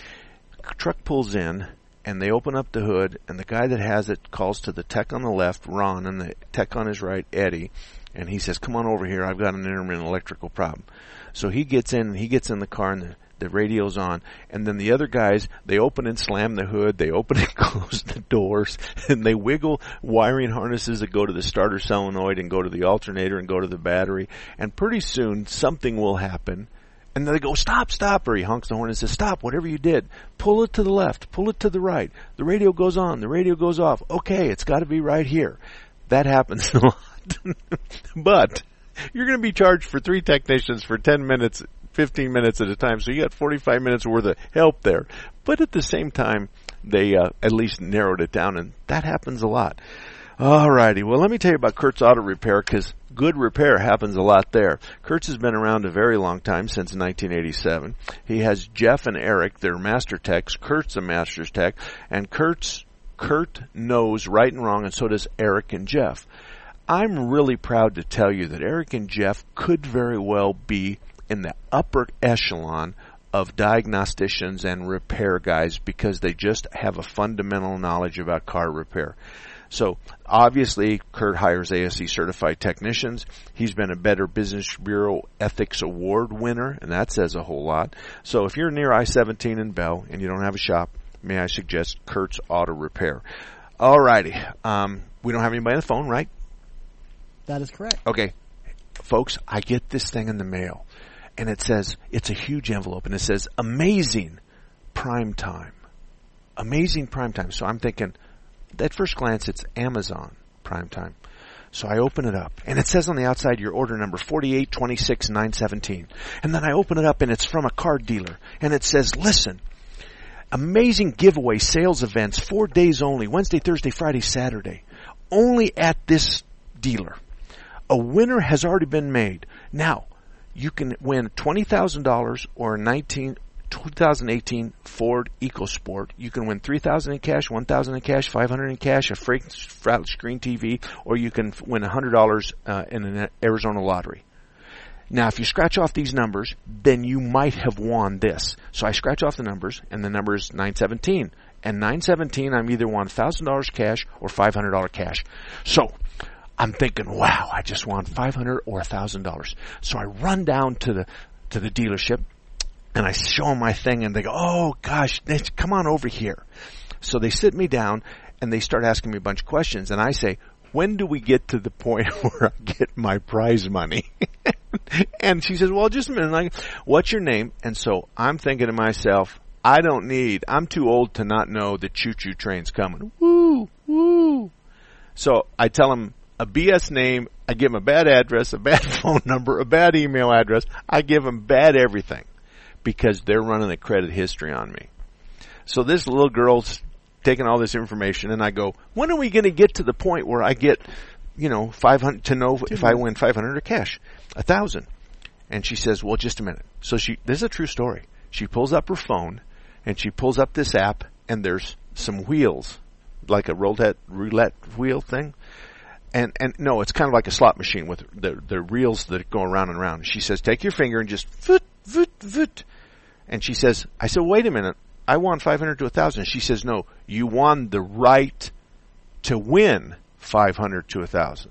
truck pulls in, and they open up the hood, and the guy that has it calls to the tech on the left, Ron, and the tech on his right, Eddie, and he says, come on over here, I've got an intermittent electrical problem. So he gets in, and he gets in the car, and the The radio's on, and then the other guys, they open and slam the hood, they open and close the doors, and they wiggle wiring harnesses that go to the starter solenoid and go to the alternator and go to the battery, and pretty soon something will happen, and then they go, stop, stop, or he honks the horn and says, stop, whatever you did, pull it to the left, pull it to the right, the radio goes on, the radio goes off, okay, it's got to be right here. That happens a lot. But you're going to be charged for three technicians for ten minutes, fifteen minutes at a time, so you got forty-five minutes worth of help there. But at the same time, they uh, at least narrowed it down, and that happens a lot. All righty, well, let me tell you about Kurt's Auto Repair, because good repair happens a lot there. Kurt's has been around a very long time, since nineteen eighty-seven. He has Jeff and Eric, they're master techs. Kurt's a master's tech, and Kurt's Kurt knows right and wrong, and so does Eric and Jeff. I'm really proud to tell you that Eric and Jeff could very well be in the upper echelon of diagnosticians and repair guys, because they just have a fundamental knowledge about car repair. So obviously Kurt hires A S E certified technicians. He's been a Better Business Bureau Ethics Award winner, and that says a whole lot. So if you're near I seventeen in Bell and you don't have a shop, may I suggest Kurt's Auto Repair. All righty. Um, we don't have anybody on the phone, right? That is correct. Okay. Folks, I get this thing in the mail, and it says, it's a huge envelope, and it says, amazing prime time. Amazing prime time. So I'm thinking, at first glance, it's Amazon prime time. So I open it up, and it says on the outside, your order number forty-eight twenty-six nine seventeen. And then I open it up, and it's from a car dealer, and it says, listen, amazing giveaway sales events, four days only, Wednesday, Thursday, Friday, Saturday, only at this dealer. A winner has already been made. Now, you can win twenty thousand dollars or a nineteen, twenty eighteen Ford EcoSport. You can win three thousand dollars in cash, one thousand dollars in cash, five hundred dollars in cash, a freight screen T V, or you can win one hundred dollars uh, in an Arizona lottery. Now, if you scratch off these numbers, then you might have won this. So I scratch off the numbers, and the number is nine seventeen. And nine seventeen, I'm either won one thousand dollars cash or five hundred dollars cash. So I'm thinking, wow, I just won five hundred dollars or one thousand dollars. So I run down to the to the dealership, and I show them my thing, and they go, oh, gosh, come on over here. So they sit me down, and they start asking me a bunch of questions, and I say, when do we get to the point where I get my prize money? And she says, well, just a minute. Like, what's your name? And so I'm thinking to myself, I don't need, I'm too old to not know the choo-choo train's coming. Woo, woo. So I tell them a B S name. I give them a bad address, a bad phone number, a bad email address. I give them bad everything because they're running the credit history on me. So this little girl's taking all this information, and I go, when are we going to get to the point where I get, you know, five hundred to know if I win five hundred or cash, a thousand? And she says, well, just a minute. So she, this is a true story. She pulls up her phone, and she pulls up this app, and there's some wheels, like a roulette roulette wheel thing. And and no, it's kind of like a slot machine with the the reels that go around and around. She says, take your finger and just voot, voot, voot. And she says, I said, wait a minute. I won five hundred to one thousand. She says, no, you won the right to win five hundred to one thousand.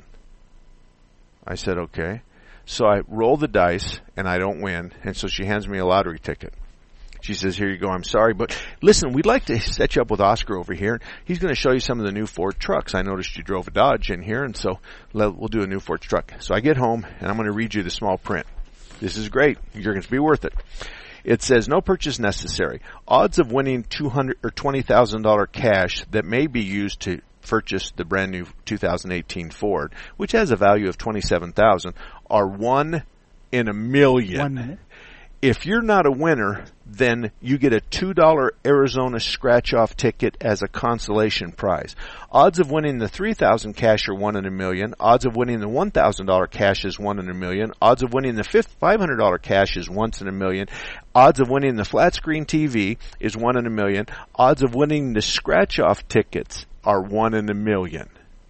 I said, okay. So I roll the dice, and I don't win, and so she hands me a lottery ticket. She says, here you go, I'm sorry, but listen, we'd like to set you up with Oscar over here. He's going to show you some of the new Ford trucks. I noticed you drove a Dodge in here, and so we'll do a new Ford truck. So I get home, and I'm going to read you the small print. This is great. You're going to be worth it. It says, no purchase necessary. Odds of winning two hundred dollars or twenty thousand dollars cash that may be used to purchase the brand new two thousand eighteen Ford, which has a value of twenty-seven thousand dollars, are one in a million. One minute. If you're not a winner, then you get a two dollar Arizona scratch-off ticket as a consolation prize. Odds of winning the three thousand dollars cash are one in a million. Odds of winning the one thousand dollars cash is one in a million. Odds of winning the five hundred dollars cash is once in a million. Odds of winning the flat-screen T V is one in a million. Odds of winning the scratch-off tickets are one in a million.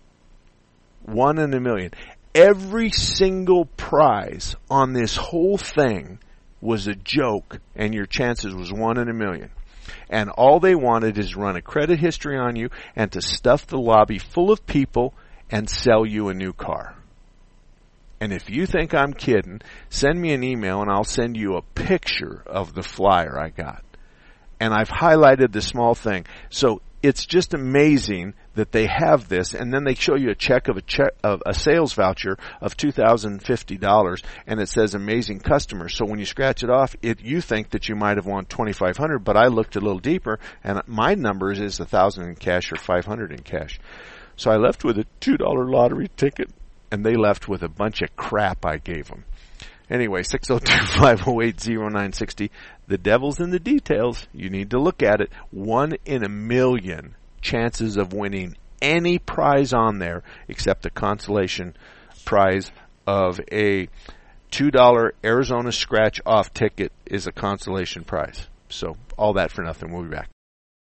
One in a million. Every single prize on this whole thing was a joke, and your chances was one in a million. And all they wanted is run a credit history on you and to stuff the lobby full of people and sell you a new car. And if you think I'm kidding, send me an email and I'll send you a picture of the flyer I got. And I've highlighted the small thing. So it's just amazing that they have this, and then they show you a check of a check of a sales voucher of two thousand fifty dollars, and it says amazing customer. So when you scratch it off, it you think that you might have won twenty-five hundred, but I looked a little deeper, and my numbers is a thousand in cash or five hundred in cash. So I left with a two dollar lottery ticket, and they left with a bunch of crap I gave them. Anyway, six oh two, five oh eight, oh nine six oh. The devil's in the details. You need to look at it. One in a million chances of winning any prize on there except the consolation prize of a two dollar Arizona scratch-off ticket is a consolation prize. So all that for nothing. We'll be back.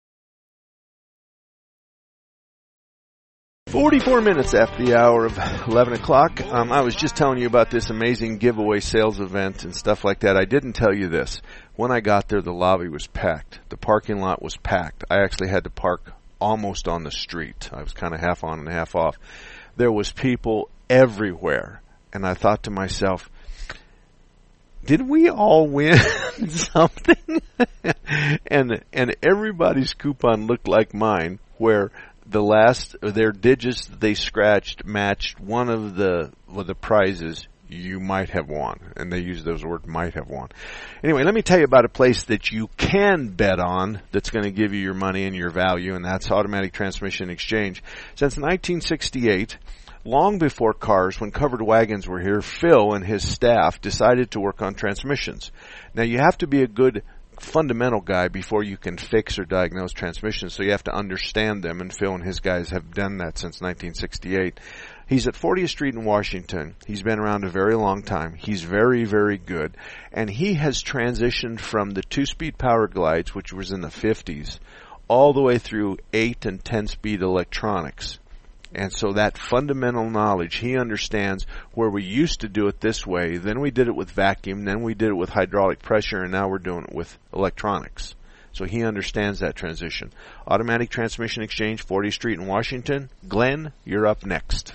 forty-four minutes after the hour of eleven o'clock. Um, I was just telling you about this amazing giveaway sales event and stuff like that. I didn't tell you this. When I got there, the lobby was packed. The parking lot was packed. I actually had to park almost on the street. I was kind of half on and half off. There was people everywhere. And I thought to myself, did we all win something? and and everybody's coupon looked like mine, where the last, their digits that they scratched matched one of the well, the prizes you might have won. And they use those words, might have won. Anyway, let me tell you about a place that you can bet on that's going to give you your money and your value, and that's Automatic Transmission Exchange. Since nineteen sixty-eight, long before cars, when covered wagons were here, Phil and his staff decided to work on transmissions. Now, you have to be a good fundamental guy before you can fix or diagnose transmissions, so you have to understand them, and Phil and his guys have done that since nineteen sixty-eight. He's at fortieth Street in Washington. He's been around a very long time. He's very, very good, and he has transitioned from the two-speed power glides, which was in the fifties, all the way through eight and ten-speed electronics. And so that fundamental knowledge, he understands where we used to do it this way, then we did it with vacuum, then we did it with hydraulic pressure, and now we're doing it with electronics. So he understands that transition. Automatic Transmission Exchange, fortieth Street in Washington. Glenn, you're up next.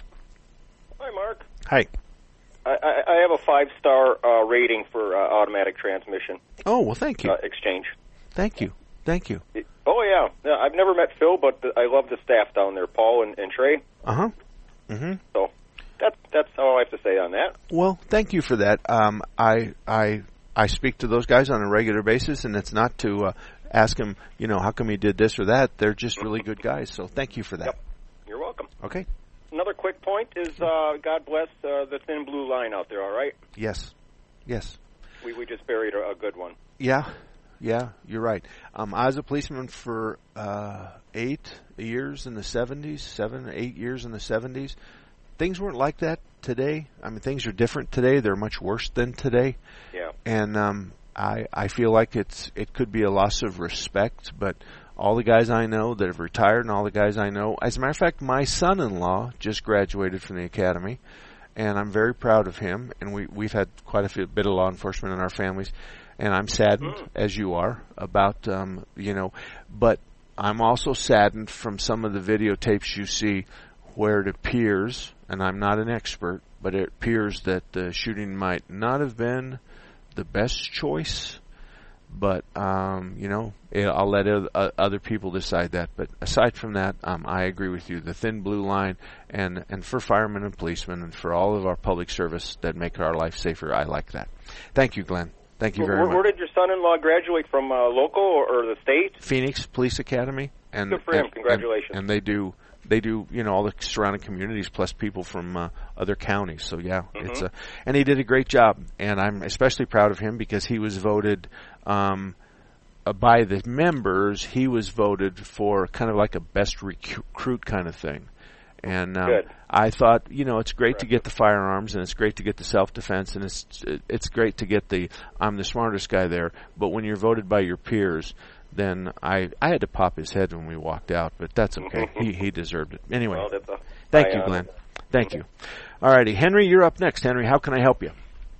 Hi, Mark. Hi. I, I, I have a five-star uh, rating for uh, Automatic Transmission. Oh, well, thank you. Uh, exchange. Thank you. Thank you. It, oh, yeah. yeah. I've never met Phil, but the, I love the staff down there, Paul and, and Trey. Uh-huh. Mm-hmm. So that's, that's all I have to say on that. Well, thank you for that. Um, I, I, I speak to those guys on a regular basis, and it's not to uh, ask them, you know, how come you did this or that. They're just really good guys, so thank you for that. Yep. You're welcome. Okay. Another quick point is, uh, God bless uh, the thin blue line out there, all right? Yes. Yes. We we just buried a, a good one. Yeah. Yeah, you're right. Um, I was a policeman for uh, eight years in the seventies, seven, eight years in the seventies. Things weren't like that today. I mean, things are different today. They're much worse than today. Yeah. And um, I I feel like it's it could be a loss of respect, but all the guys I know that have retired and all the guys I know, as a matter of fact, my son-in-law just graduated from the academy, and I'm very proud of him. And we we've had quite a few, bit of law enforcement in our families, and I'm saddened, mm. as you are, about um, you know. But I'm also saddened from some of the videotapes you see where it appears, and I'm not an expert, but it appears that the shooting might not have been the best choice. But, um, you know, I'll let other people decide that. But aside from that, um, I agree with you. The thin blue line, and, and for firemen and policemen and for all of our public service that make our life safer, I like that. Thank you, Glenn. Thank you very where, much. Where did your son-in-law graduate from, uh, local or, or the state? Phoenix Police Academy. And, Good for him. And, Congratulations. And, and they do... They do, you know, all the surrounding communities plus people from uh, other counties. So yeah, mm-hmm. it's a, and he did a great job. And I'm especially proud of him because he was voted um, uh, by the members. He was voted for kind of like a best recruit kind of thing. And um, I thought, you know, it's great Correct. to get the firearms and it's great to get the self-defense and it's it's great to get the I'm the smartest guy there. But when you're voted by your peers, then I I had to pop his head when we walked out, but that's okay. he he deserved it. Anyway, well, that's a, thank I, you, uh, Glenn. Thank you. All righty, Henry, you're up next. Henry, how can I help you?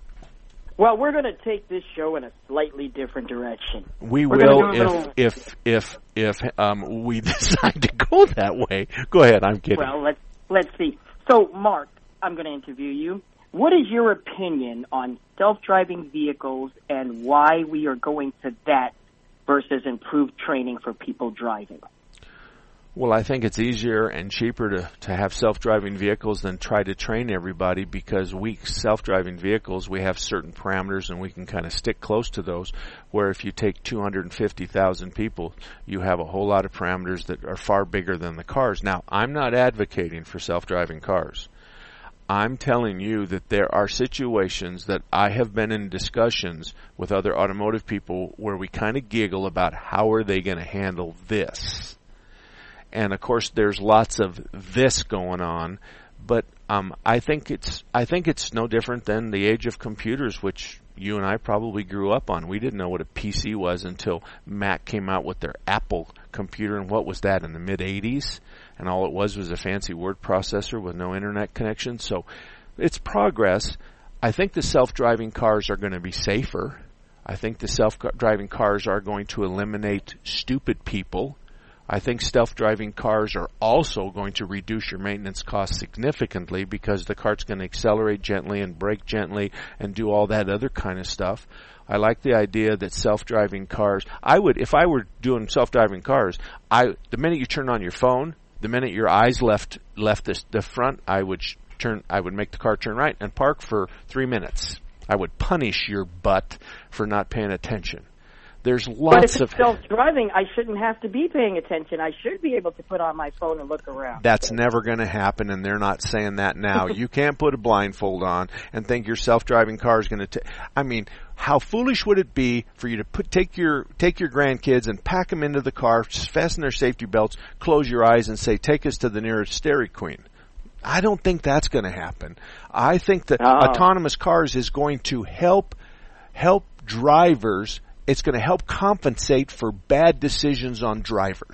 Well, we're going to take this show in a slightly different direction. We we're will if, little... if if if if um we decide to go that way. Go ahead. I'm kidding. Well, let's let's see. So, Mark, I'm going to interview you. What is your opinion on self-driving vehicles and why we are going to that versus improved training for people driving? Well, I think it's easier and cheaper to, to have self-driving vehicles than try to train everybody because we self-driving vehicles, we have certain parameters and we can kind of stick close to those, where if you take two hundred fifty thousand people, you have a whole lot of parameters that are far bigger than the cars. Now, I'm not advocating for self-driving cars. I'm telling you that there are situations that I have been in discussions with other automotive people where we kind of giggle about how are they going to handle this. And of course, there's lots of this going on, but um, I think it's I think it's no different than the age of computers, which you and I probably grew up on. We didn't know what a P C was until Mac came out with their Apple computer, and what was that in the mid eighties? And all it was was a fancy word processor with no internet connection. So it's progress. I think the self-driving cars are going to be safer. I think the self-driving cars are going to eliminate stupid people. I think self-driving cars are also going to reduce your maintenance costs significantly because the car's going to accelerate gently and brake gently and do all that other kind of stuff. I like the idea that self-driving cars, I would, if I were doing self-driving cars, I, the minute you turn on your phone, the minute your eyes left left the, the front, I would sh- turn. I would make the car turn right and park for three minutes. I would punish your butt for not paying attention. There's lots but if it's of self-driving, I shouldn't have to be paying attention. I should be able to put on my phone and look around. That's never going to happen, and they're not saying that now. You can't put a blindfold on and think your self-driving car is going to. Ta- I mean, how foolish would it be for you to put take your take your grandkids and pack them into the car, fasten their safety belts, close your eyes, and say, "Take us to the nearest Dairy Queen." I don't think that's going to happen. I think that oh. autonomous cars is going to help help drivers. It's going to help compensate for bad decisions on drivers.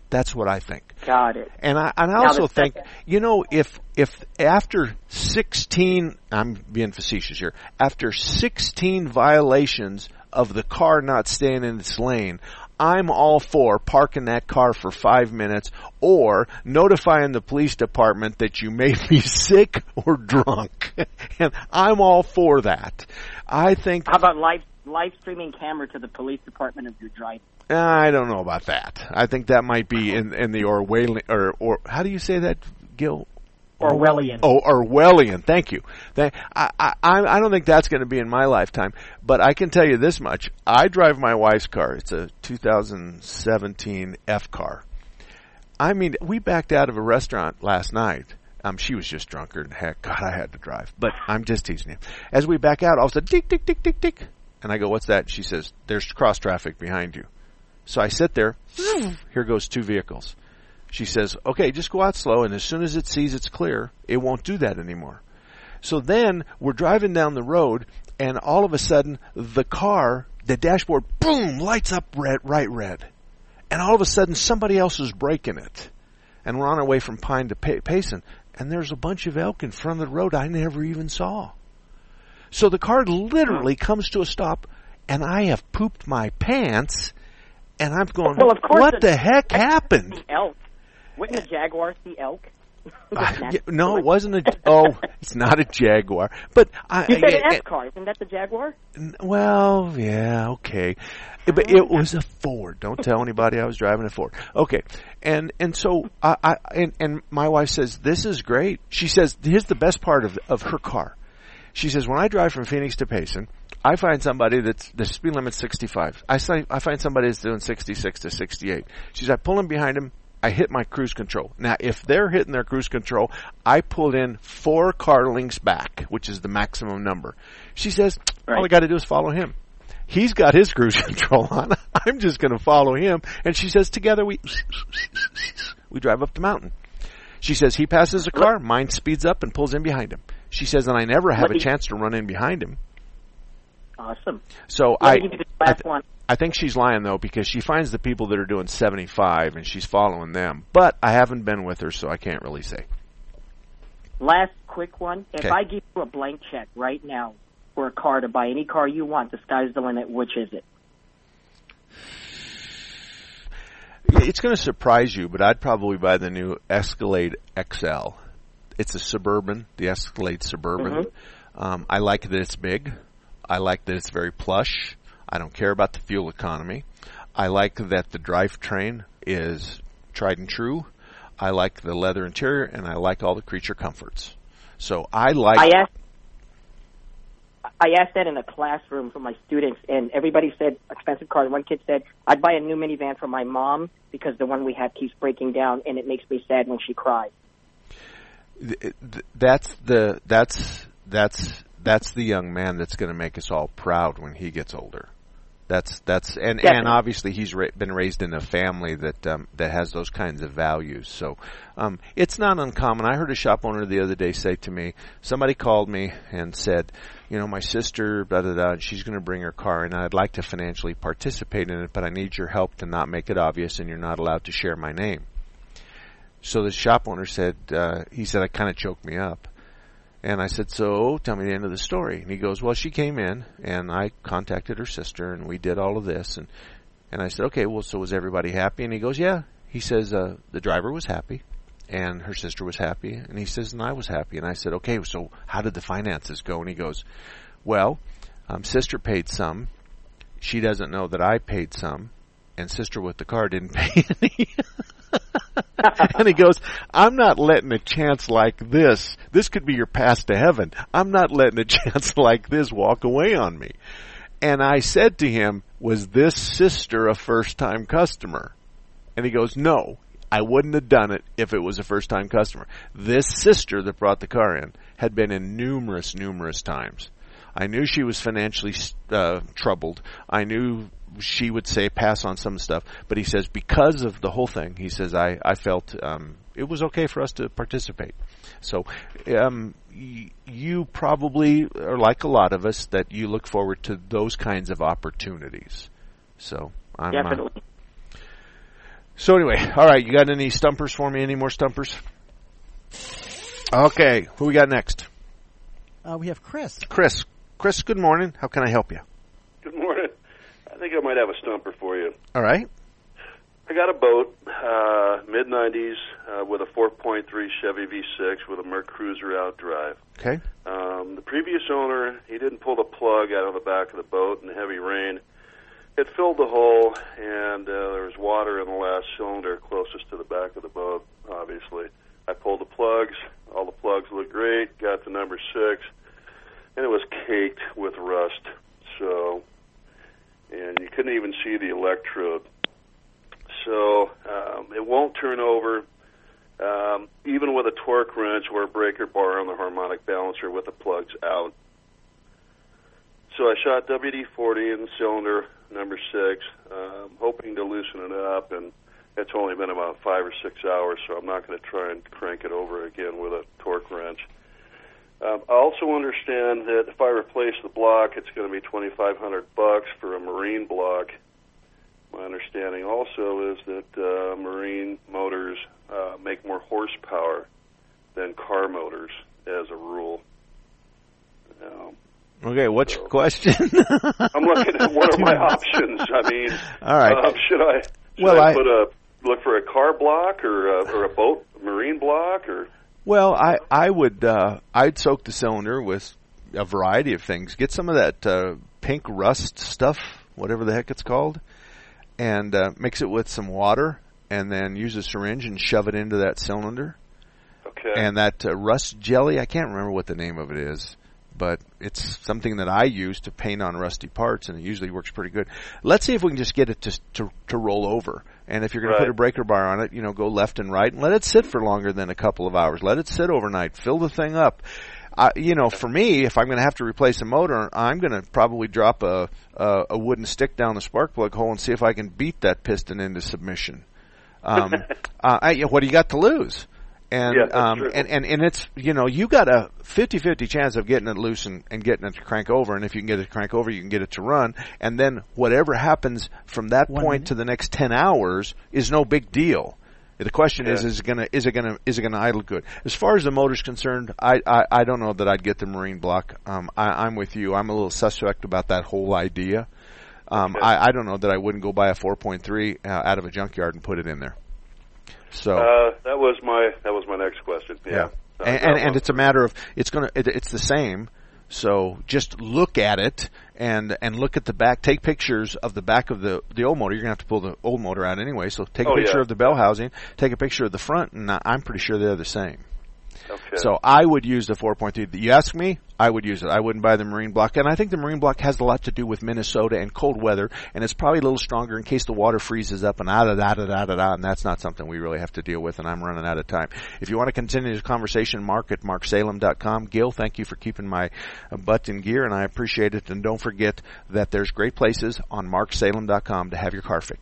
That's what I think. Got it. And I, and I Now also the think, second- you know, if if after sixteen, I'm being facetious here, after sixteen violations of the car not staying in its lane, I'm all for parking that car for five minutes or notifying the police department that you may be sick or drunk. And I'm all for that. I think... How about live live streaming camera to the police department of your driving? I don't know about that. I think that might be in, in the Orwellian, or, or how do you say that, Gil? Orwellian. Oh, Orwellian. Thank you. That, I, I, I don't think that's going to be in my lifetime, but I can tell you this much. I drive my wife's car. It's a two thousand seventeen F car. I mean, we backed out of a restaurant last night. Um, she was just drunker than heck. God, I had to drive, but I'm just teasing you. As we back out, all of a sudden, tick, tick, tick, tick, tick. And I go, what's that? She says, there's cross traffic behind you. So I sit there. Here goes two vehicles. She says, okay, just go out slow, and as soon as it sees it's clear, it won't do that anymore. So then we're driving down the road, and all of a sudden, the car, the dashboard, boom, lights up red, right red. And all of a sudden, somebody else is braking it. And we're on our way from Pine to pa- Payson, and there's a bunch of elk in front of the road I never even saw. So the car literally comes to a stop, and I have pooped my pants, and I'm going, well, of course what the heck happened? The elk. Wouldn't a Jaguar see elk? Uh, yeah, no, it wasn't a. Oh, it's not a Jaguar. But I, you said I, an F car, isn't that the Jaguar? Well, yeah, okay, but it was a Ford. Don't tell anybody I was driving a Ford. Okay, and and so I, I and and my wife says this is great. She says here's the best part of of her car. She says when I drive from Phoenix to Payson, I find somebody that's the speed limit's sixty-five. I say, I find somebody that's doing sixty-six to sixty-eight. She says I pull in behind him. I hit my cruise control. Now, if they're hitting their cruise control, I pull in four car lengths back, which is the maximum number. She says, right. All I got to do is follow him. He's got his cruise control on. I'm just going to follow him. And she says, together we we drive up the mountain. She says, he passes a car, mine speeds up and pulls in behind him. She says, and I never have a chance to run in behind him. Awesome. So Let I... me give you the last I th- one. I think she's lying, though, because she finds the people that are doing seventy-five, and she's following them. But I haven't been with her, so I can't really say. Last quick one. If Okay. I give you a blank check right now for a car to buy any car you want, the sky's the limit, which is it? It's going to surprise you, but I'd probably buy the new Escalade X L. It's a Suburban, the Escalade Suburban. Mm-hmm. Um, I like that it's big. I like that it's very plush. I don't care about the fuel economy. I like that the drivetrain is tried and true. I like the leather interior, and I like all the creature comforts. So I like... I asked, I asked that in a classroom for my students, and everybody said expensive cars. One kid said, I'd buy a new minivan for my mom because the one we have keeps breaking down, and it makes me sad when she cries. That's the that's that's that's the young man that's going to make us all proud when he gets older. That's that's and, and obviously he's ra- been raised in a family that um, that has those kinds of values. So um, it's not uncommon. I heard a shop owner the other day say to me, somebody called me and said, you know, my sister, blah, blah, blah, she's going to bring her car, and I'd like to financially participate in it, but I need your help to not make it obvious, and you're not allowed to share my name. So the shop owner said, uh, he said, it kind of choked me up. And I said, so tell me the end of the story. And he goes, well, she came in, and I contacted her sister, and we did all of this. And, and I said, okay, well, so was everybody happy? And he goes, yeah. He says, uh, the driver was happy, and her sister was happy. And he says, and I was happy. And I said, okay, so how did the finances go? And he goes, well, um, sister paid some. She doesn't know that I paid some. And sister with the car didn't pay any. And he goes, I'm not letting a chance like this. This could be your pass to heaven. I'm not letting a chance like this walk away on me. And I said to him, was this sister a first-time customer? And he goes, no, I wouldn't have done it if it was a first-time customer. This sister that brought the car in had been in numerous, numerous times. I knew she was financially uh, troubled. I knew she would say pass on some stuff. But he says because of the whole thing, he says, I, I felt um, it was okay for us to participate. So um, y- you probably are like a lot of us that you look forward to those kinds of opportunities. So I'm, Definitely. Uh, So anyway, all right, you got any stumpers for me? Any more stumpers? Okay, who we got next? Uh, we have Chris. Chris. Chris, good morning. How can I help you? Good morning. I think I might have a stumper for you. All right. I got a boat, uh, mid nineties, uh, with a four point three Chevy V six with a Merc Cruiser out drive. Okay. Um, the previous owner, he didn't pull the plug out of the back of the boat in heavy rain. It filled the hole, and uh, there was water in the last cylinder closest to the back of the boat, obviously. I pulled the plugs. All the plugs looked great. Got to number six, and it was caked with rust. So, and you couldn't even see the electrode. So um, it won't turn over, um, even with a torque wrench or a breaker bar on the harmonic balancer with the plugs out. So I shot W D forty in cylinder number six, um, hoping to loosen it up, and it's only been about five or six hours, so I'm not going to try and crank it over again with a torque wrench. Um, I also understand that if I replace the block, it's going to be twenty-five hundred bucks for a marine block. My understanding also is that uh, marine motors uh, make more horsepower than car motors as a rule. Um, Okay, what's so, your question? I'm looking at what are my options. I mean, all right. Uh, should I should well, I, I put a look for a car block or a, or a boat marine block or? Well, I I would uh, I'd soak the cylinder with a variety of things. Get some of that uh, pink rust stuff, whatever the heck it's called, and uh, mix it with some water, and then use a syringe and shove it into that cylinder. Okay. And that uh, rust jelly, I can't remember what the name of it is, but it's something that I use to paint on rusty parts, and it usually works pretty good. Let's see if we can just get it to to, to roll over. And if you're going right. to put a breaker bar on it, you know, go left and right, and let it sit for longer than a couple of hours. Let it sit overnight. Fill the thing up. Uh, you know, for me, if I'm going to have to replace a motor, I'm going to probably drop a, a a wooden stick down the spark plug hole and see if I can beat that piston into submission. Um, uh, I, what do you got to lose? And, yeah, that's um, true. and, and, and it's, you know, you got a fifty-fifty chance of getting it loose and, and getting it to crank over. And if you can get it to crank over, you can get it to run. And then whatever happens from that One point minute. to the next ten hours is no big deal. The question yeah. is, is it gonna, is it gonna, is it gonna idle good? As far as the motor's concerned, I, I, I don't know that I'd get the marine block. Um, I, I'm with you. I'm a little suspect about that whole idea. Um, okay. I, I don't know that I wouldn't go buy a four point three uh, out of a junkyard and put it in there. So uh, that was my that was my next question. Yeah, yeah. and and, and it's a matter of it's gonna it, it's the same. So just look at it and and look at the back. Take pictures of the back of the the old motor. You're gonna have to pull the old motor out anyway. So take a oh, picture yeah. of the bell housing. Take a picture of the front, and I'm pretty sure they're the same. Okay. So I would use the four point three. You ask me, I would use it. I wouldn't buy the marine block. And I think the marine block has a lot to do with Minnesota and cold weather, and it's probably a little stronger in case the water freezes up and ah da da da da da da, and that's not something we really have to deal with, and I'm running out of time. If you want to continue this conversation, Mark at mark salem dot com. Gil, thank you for keeping my butt in gear, and I appreciate it. And don't forget that there's great places on mark salem dot com to have your car fixed.